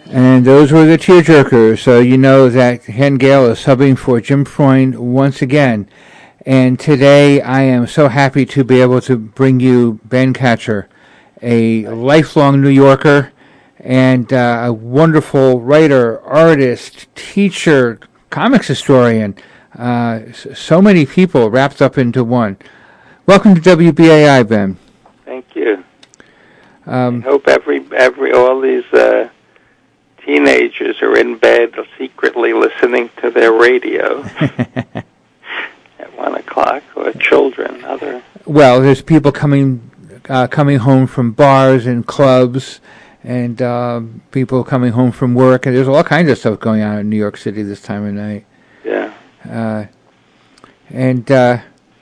And those were the tearjerkers. So you know that Hen Gale is subbing for Jim Freund once again. And today I am so happy to be able to bring you Ben Katcher, a lifelong New Yorker and uh, a wonderful writer, artist, teacher, comics historian. Uh, so many people wrapped up into one. Welcome to W B A I, Ben. Thank you. Um, I hope every every all these uh, teenagers are in bed secretly listening to their radio at one o'clock, or children, other. Well, there's people coming uh, coming home from bars and clubs, and uh, people coming home from work, and there's all kinds of stuff going on in New York City this time of night. Yeah. Uh, and uh,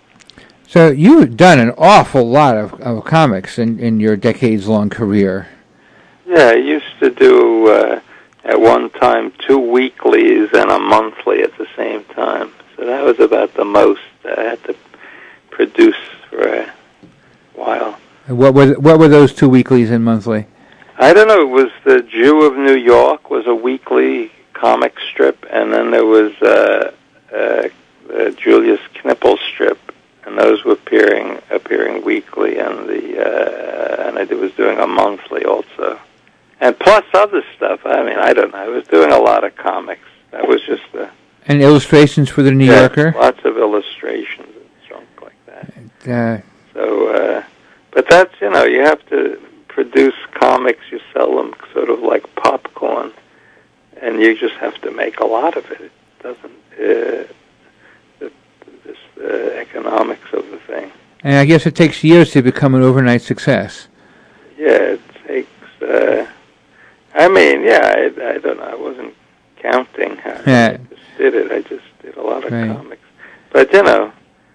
so you've done an awful lot of, of comics in, in your decades-long career. Yeah, I used to do uh, at one time two weeklies and a monthly at the same time. So that was about the most I had to produce for a while. What were what were those two weeklies and monthly? I don't know. It was the Jew of New York was a weekly comic strip, and then there was uh, uh, the Julius Knippel strip, and those were appearing appearing weekly, and the uh, and I was doing a monthly also, and plus other stuff. I mean, I don't know. I was doing a lot of comics. That was just the And illustrations for the New yeah, Yorker. lots of illustrations and junk like that. Uh, So, uh, but that's you know you have to produce comics. You sell them sort of like popcorn, and you just have to make a lot of it. It doesn't. Uh, the, this uh, economics of the thing. and I guess it takes years to become an overnight success. Yeah, it takes. Uh, I mean, yeah, I, I don't know. I wasn't counting how Yeah. I just did it. I just did a lot of Right. comics. But you know,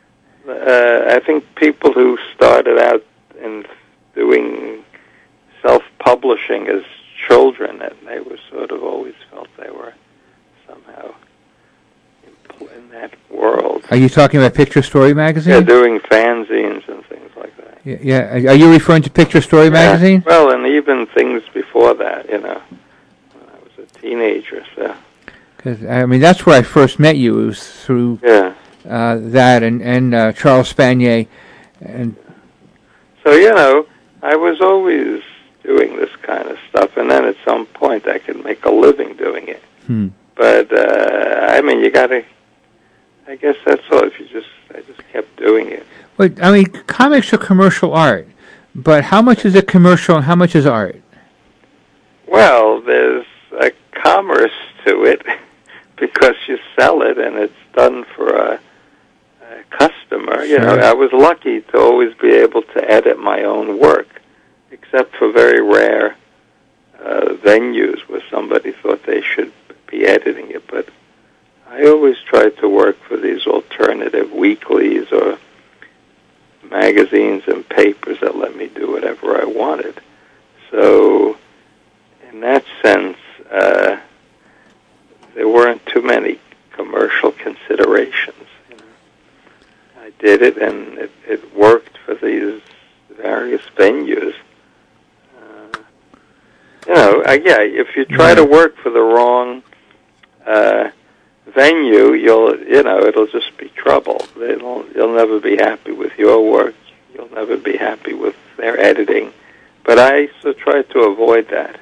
uh, I think people who started out in doing self-publishing as children, and they were sort of always felt they were somehow in, in that world. Are you talking about Picture Story magazine? Yeah, doing fanzines and things like that. Yeah, yeah. Are you referring to Picture Story magazine? Yeah, well, and even things before that, you know, when I was a teenager. So Because I mean, that's where I first met you. It was through yeah. uh, that and and uh, Charles Spanier, and So you know, I was always doing this kind of stuff, and then at some point I could make a living doing it. hmm. But uh, I mean, you got to. I guess that's all. If you just, I just kept doing it. But I mean, comics are commercial art. But how much is it commercial and how much is art? Well, there's a commerce to it because you sell it and it's done for a, a customer. You know, Sure. I was lucky to always be able to edit my own work, except for very rare uh, venues where somebody thought they should be editing it. But I always tried to work for these alternative weeklies or magazines and papers that let me do whatever I wanted. So, in that sense, uh, there weren't too many commercial considerations. You know. I did it, and it, it worked for these various venues. Uh, you know, uh, yeah, if you try to work for the wrong uh, venue, you'll, you know, it'll just be trouble. They'll, you'll never be happy with your work. You'll never be happy with their editing. But I so try to avoid that.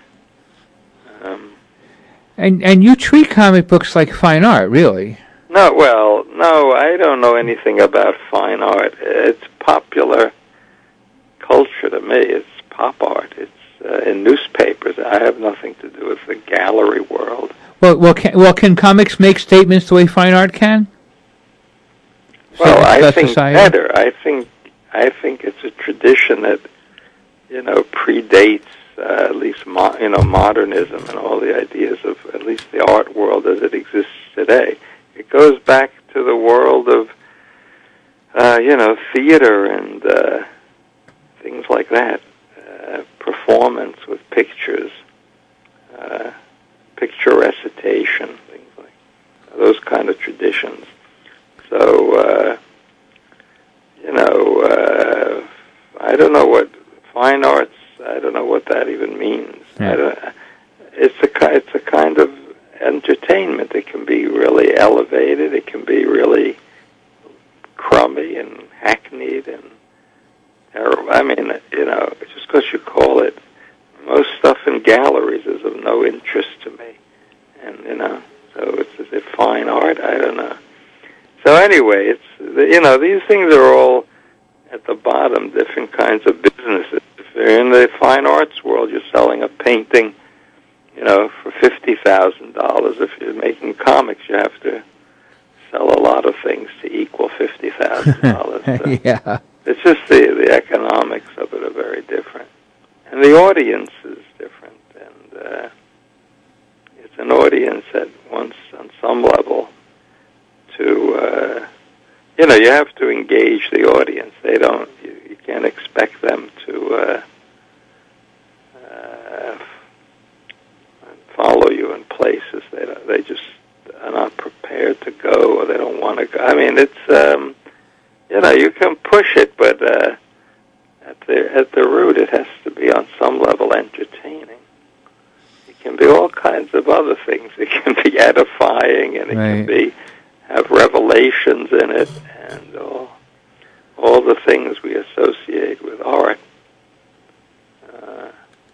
Um, And and you treat comic books like fine art, really? no, well, no, I don't know anything about fine art. It's popular culture to me. It's pop art. It's uh, in newspapers. I have nothing to do with the gallery world. Well, well, can, well, can comics make statements the way fine art can? Well, I about think society? better. I think I think it's a tradition that you know predates uh, at least mo- you know modernism and all the ideas of at least the art world as it exists today. It goes back to the world of uh, you know theater and uh, things like that, uh, performance with pictures, uh, picture recitation, things like those kind of traditions. So, uh, you know, uh, I don't know what fine arts, I don't know what that even means. Yeah. I don't, it's a ki- it's a kind of entertainment. It can be really elevated. It can be really crummy and hackneyed and terrible. I mean, you know, just because you call it, most stuff in galleries is of no interest to me. And, you know, so it's, is it fine art? I don't know. So anyway, it's, you know, these things are all at the bottom, different kinds of businesses. If you're in the fine arts world, you're selling a painting, you know, for fifty thousand dollars. If you're making comics, you have to sell a lot of things to equal fifty thousand dollars. So Yeah. it's just the, the economics of it are very different. And the audience is different. And uh, it's an audience that wants, on some level, to, uh, you know, you have to engage the audience. They don't, you, you can't expect them to uh, uh, follow you in places. They don't, they just are not prepared to go, or they don't want to go. I mean, it's, um, you know, you can push it, but uh, at the at the root, it has to be on some level entertaining. It can be all kinds of other things. It can be edifying, and it Right. can be have revelations in it, and all all the things we associate with art. Uh,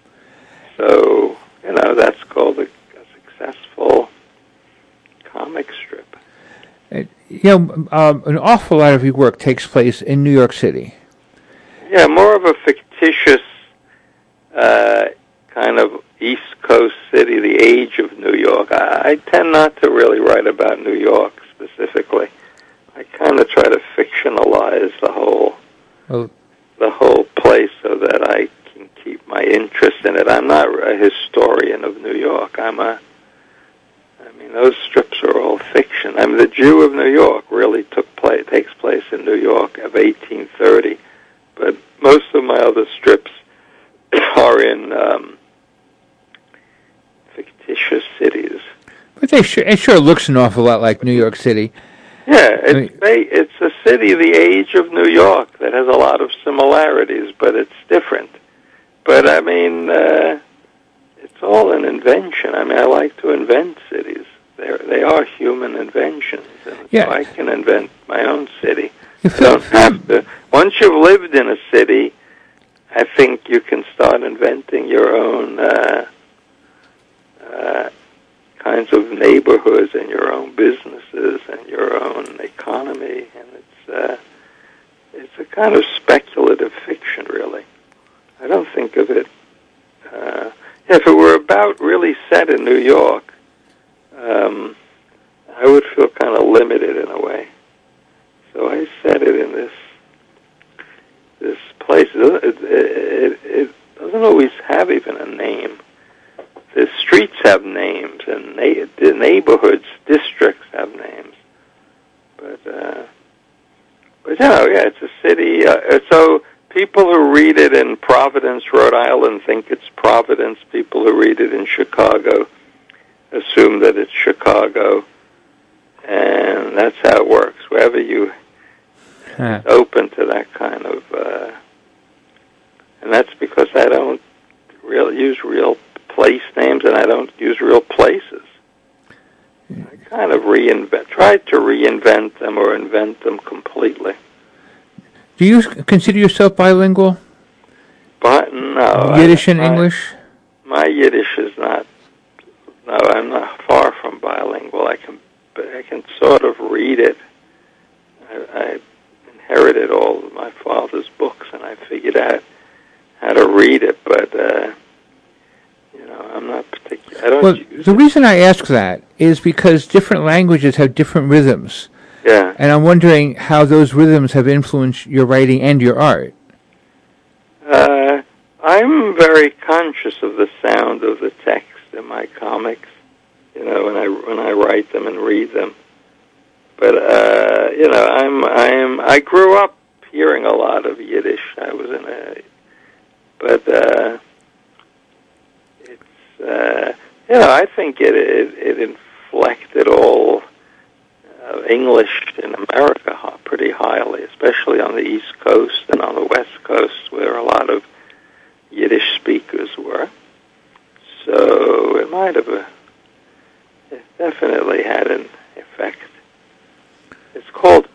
so, you know, that's called a, a successful comic strip. Uh, You know, um, an awful lot of your work takes place in New York City. Yeah, more of a fictitious uh, kind of East Coast city, the age of New York. I, I tend not to really write about New York specifically. I kind of try to fictionalize the whole Oh. the whole place so that I can keep my interest in it. I'm not a historian of New York. I'm a I mean, those strips are all fiction. I mean, The Jew of New York really took place, takes place in New York of eighteen thirty, but most of my other strips are in um, fictitious cities. But they sure, it sure looks an awful lot like New York City. Yeah, it's ba- it's a city, the age of New York, that has a lot of similarities, but it's different. But I mean, uh, it's all an invention. I mean, I like to invent cities. They they are human inventions, and Yeah. so I can invent my own city. You don't have to. Once you've lived in a city, I think you can start inventing your own uh, uh, kinds of neighborhoods and your own businesses and your own economy, and it's uh, it's a kind of speculative fiction, really. I don't think of it. Uh, if it were about really set in New York, um, I would feel kind of limited in a way. So I set it in this this place. It, it, it, it doesn't always have even a name. The streets have names, and na- the neighborhoods, districts have names. But, uh, but you know, yeah, it's a city. Uh, so people who read it in Providence, Rhode Island, think it's Providence. People who read it in Chicago assume that it's Chicago. And that's how it works. Wherever you Huh. it's open to that kind of, uh, and that's because I don't really use real place names, and I don't use real places. I kind of reinvent, try to reinvent them or invent them completely. Do you consider yourself bilingual? But no, Yiddish I, and I- English? My Yiddish is not. No, I'm not far from bilingual. I can, I can sort of read it. I, I inherited all of my father's books, and I figured out how to read it. But uh, you know, I'm not particular. I don't. Well, use the reason I ask that is because different languages have different rhythms. Yeah. And I'm wondering how those rhythms have influenced your writing and your art. Uh, I'm very conscious of the sound of the text in my comics. You know, when I when I write them and read them. But uh, you know, I'm I'm I grew up hearing a lot of Yiddish. I was in a, but uh, it's uh, you know, I think it it, it inflected all uh, English in America hi- pretty highly, especially on the East Coast and on the West Coast, where a lot of Yiddish speakers were. So it might have, uh, it definitely had an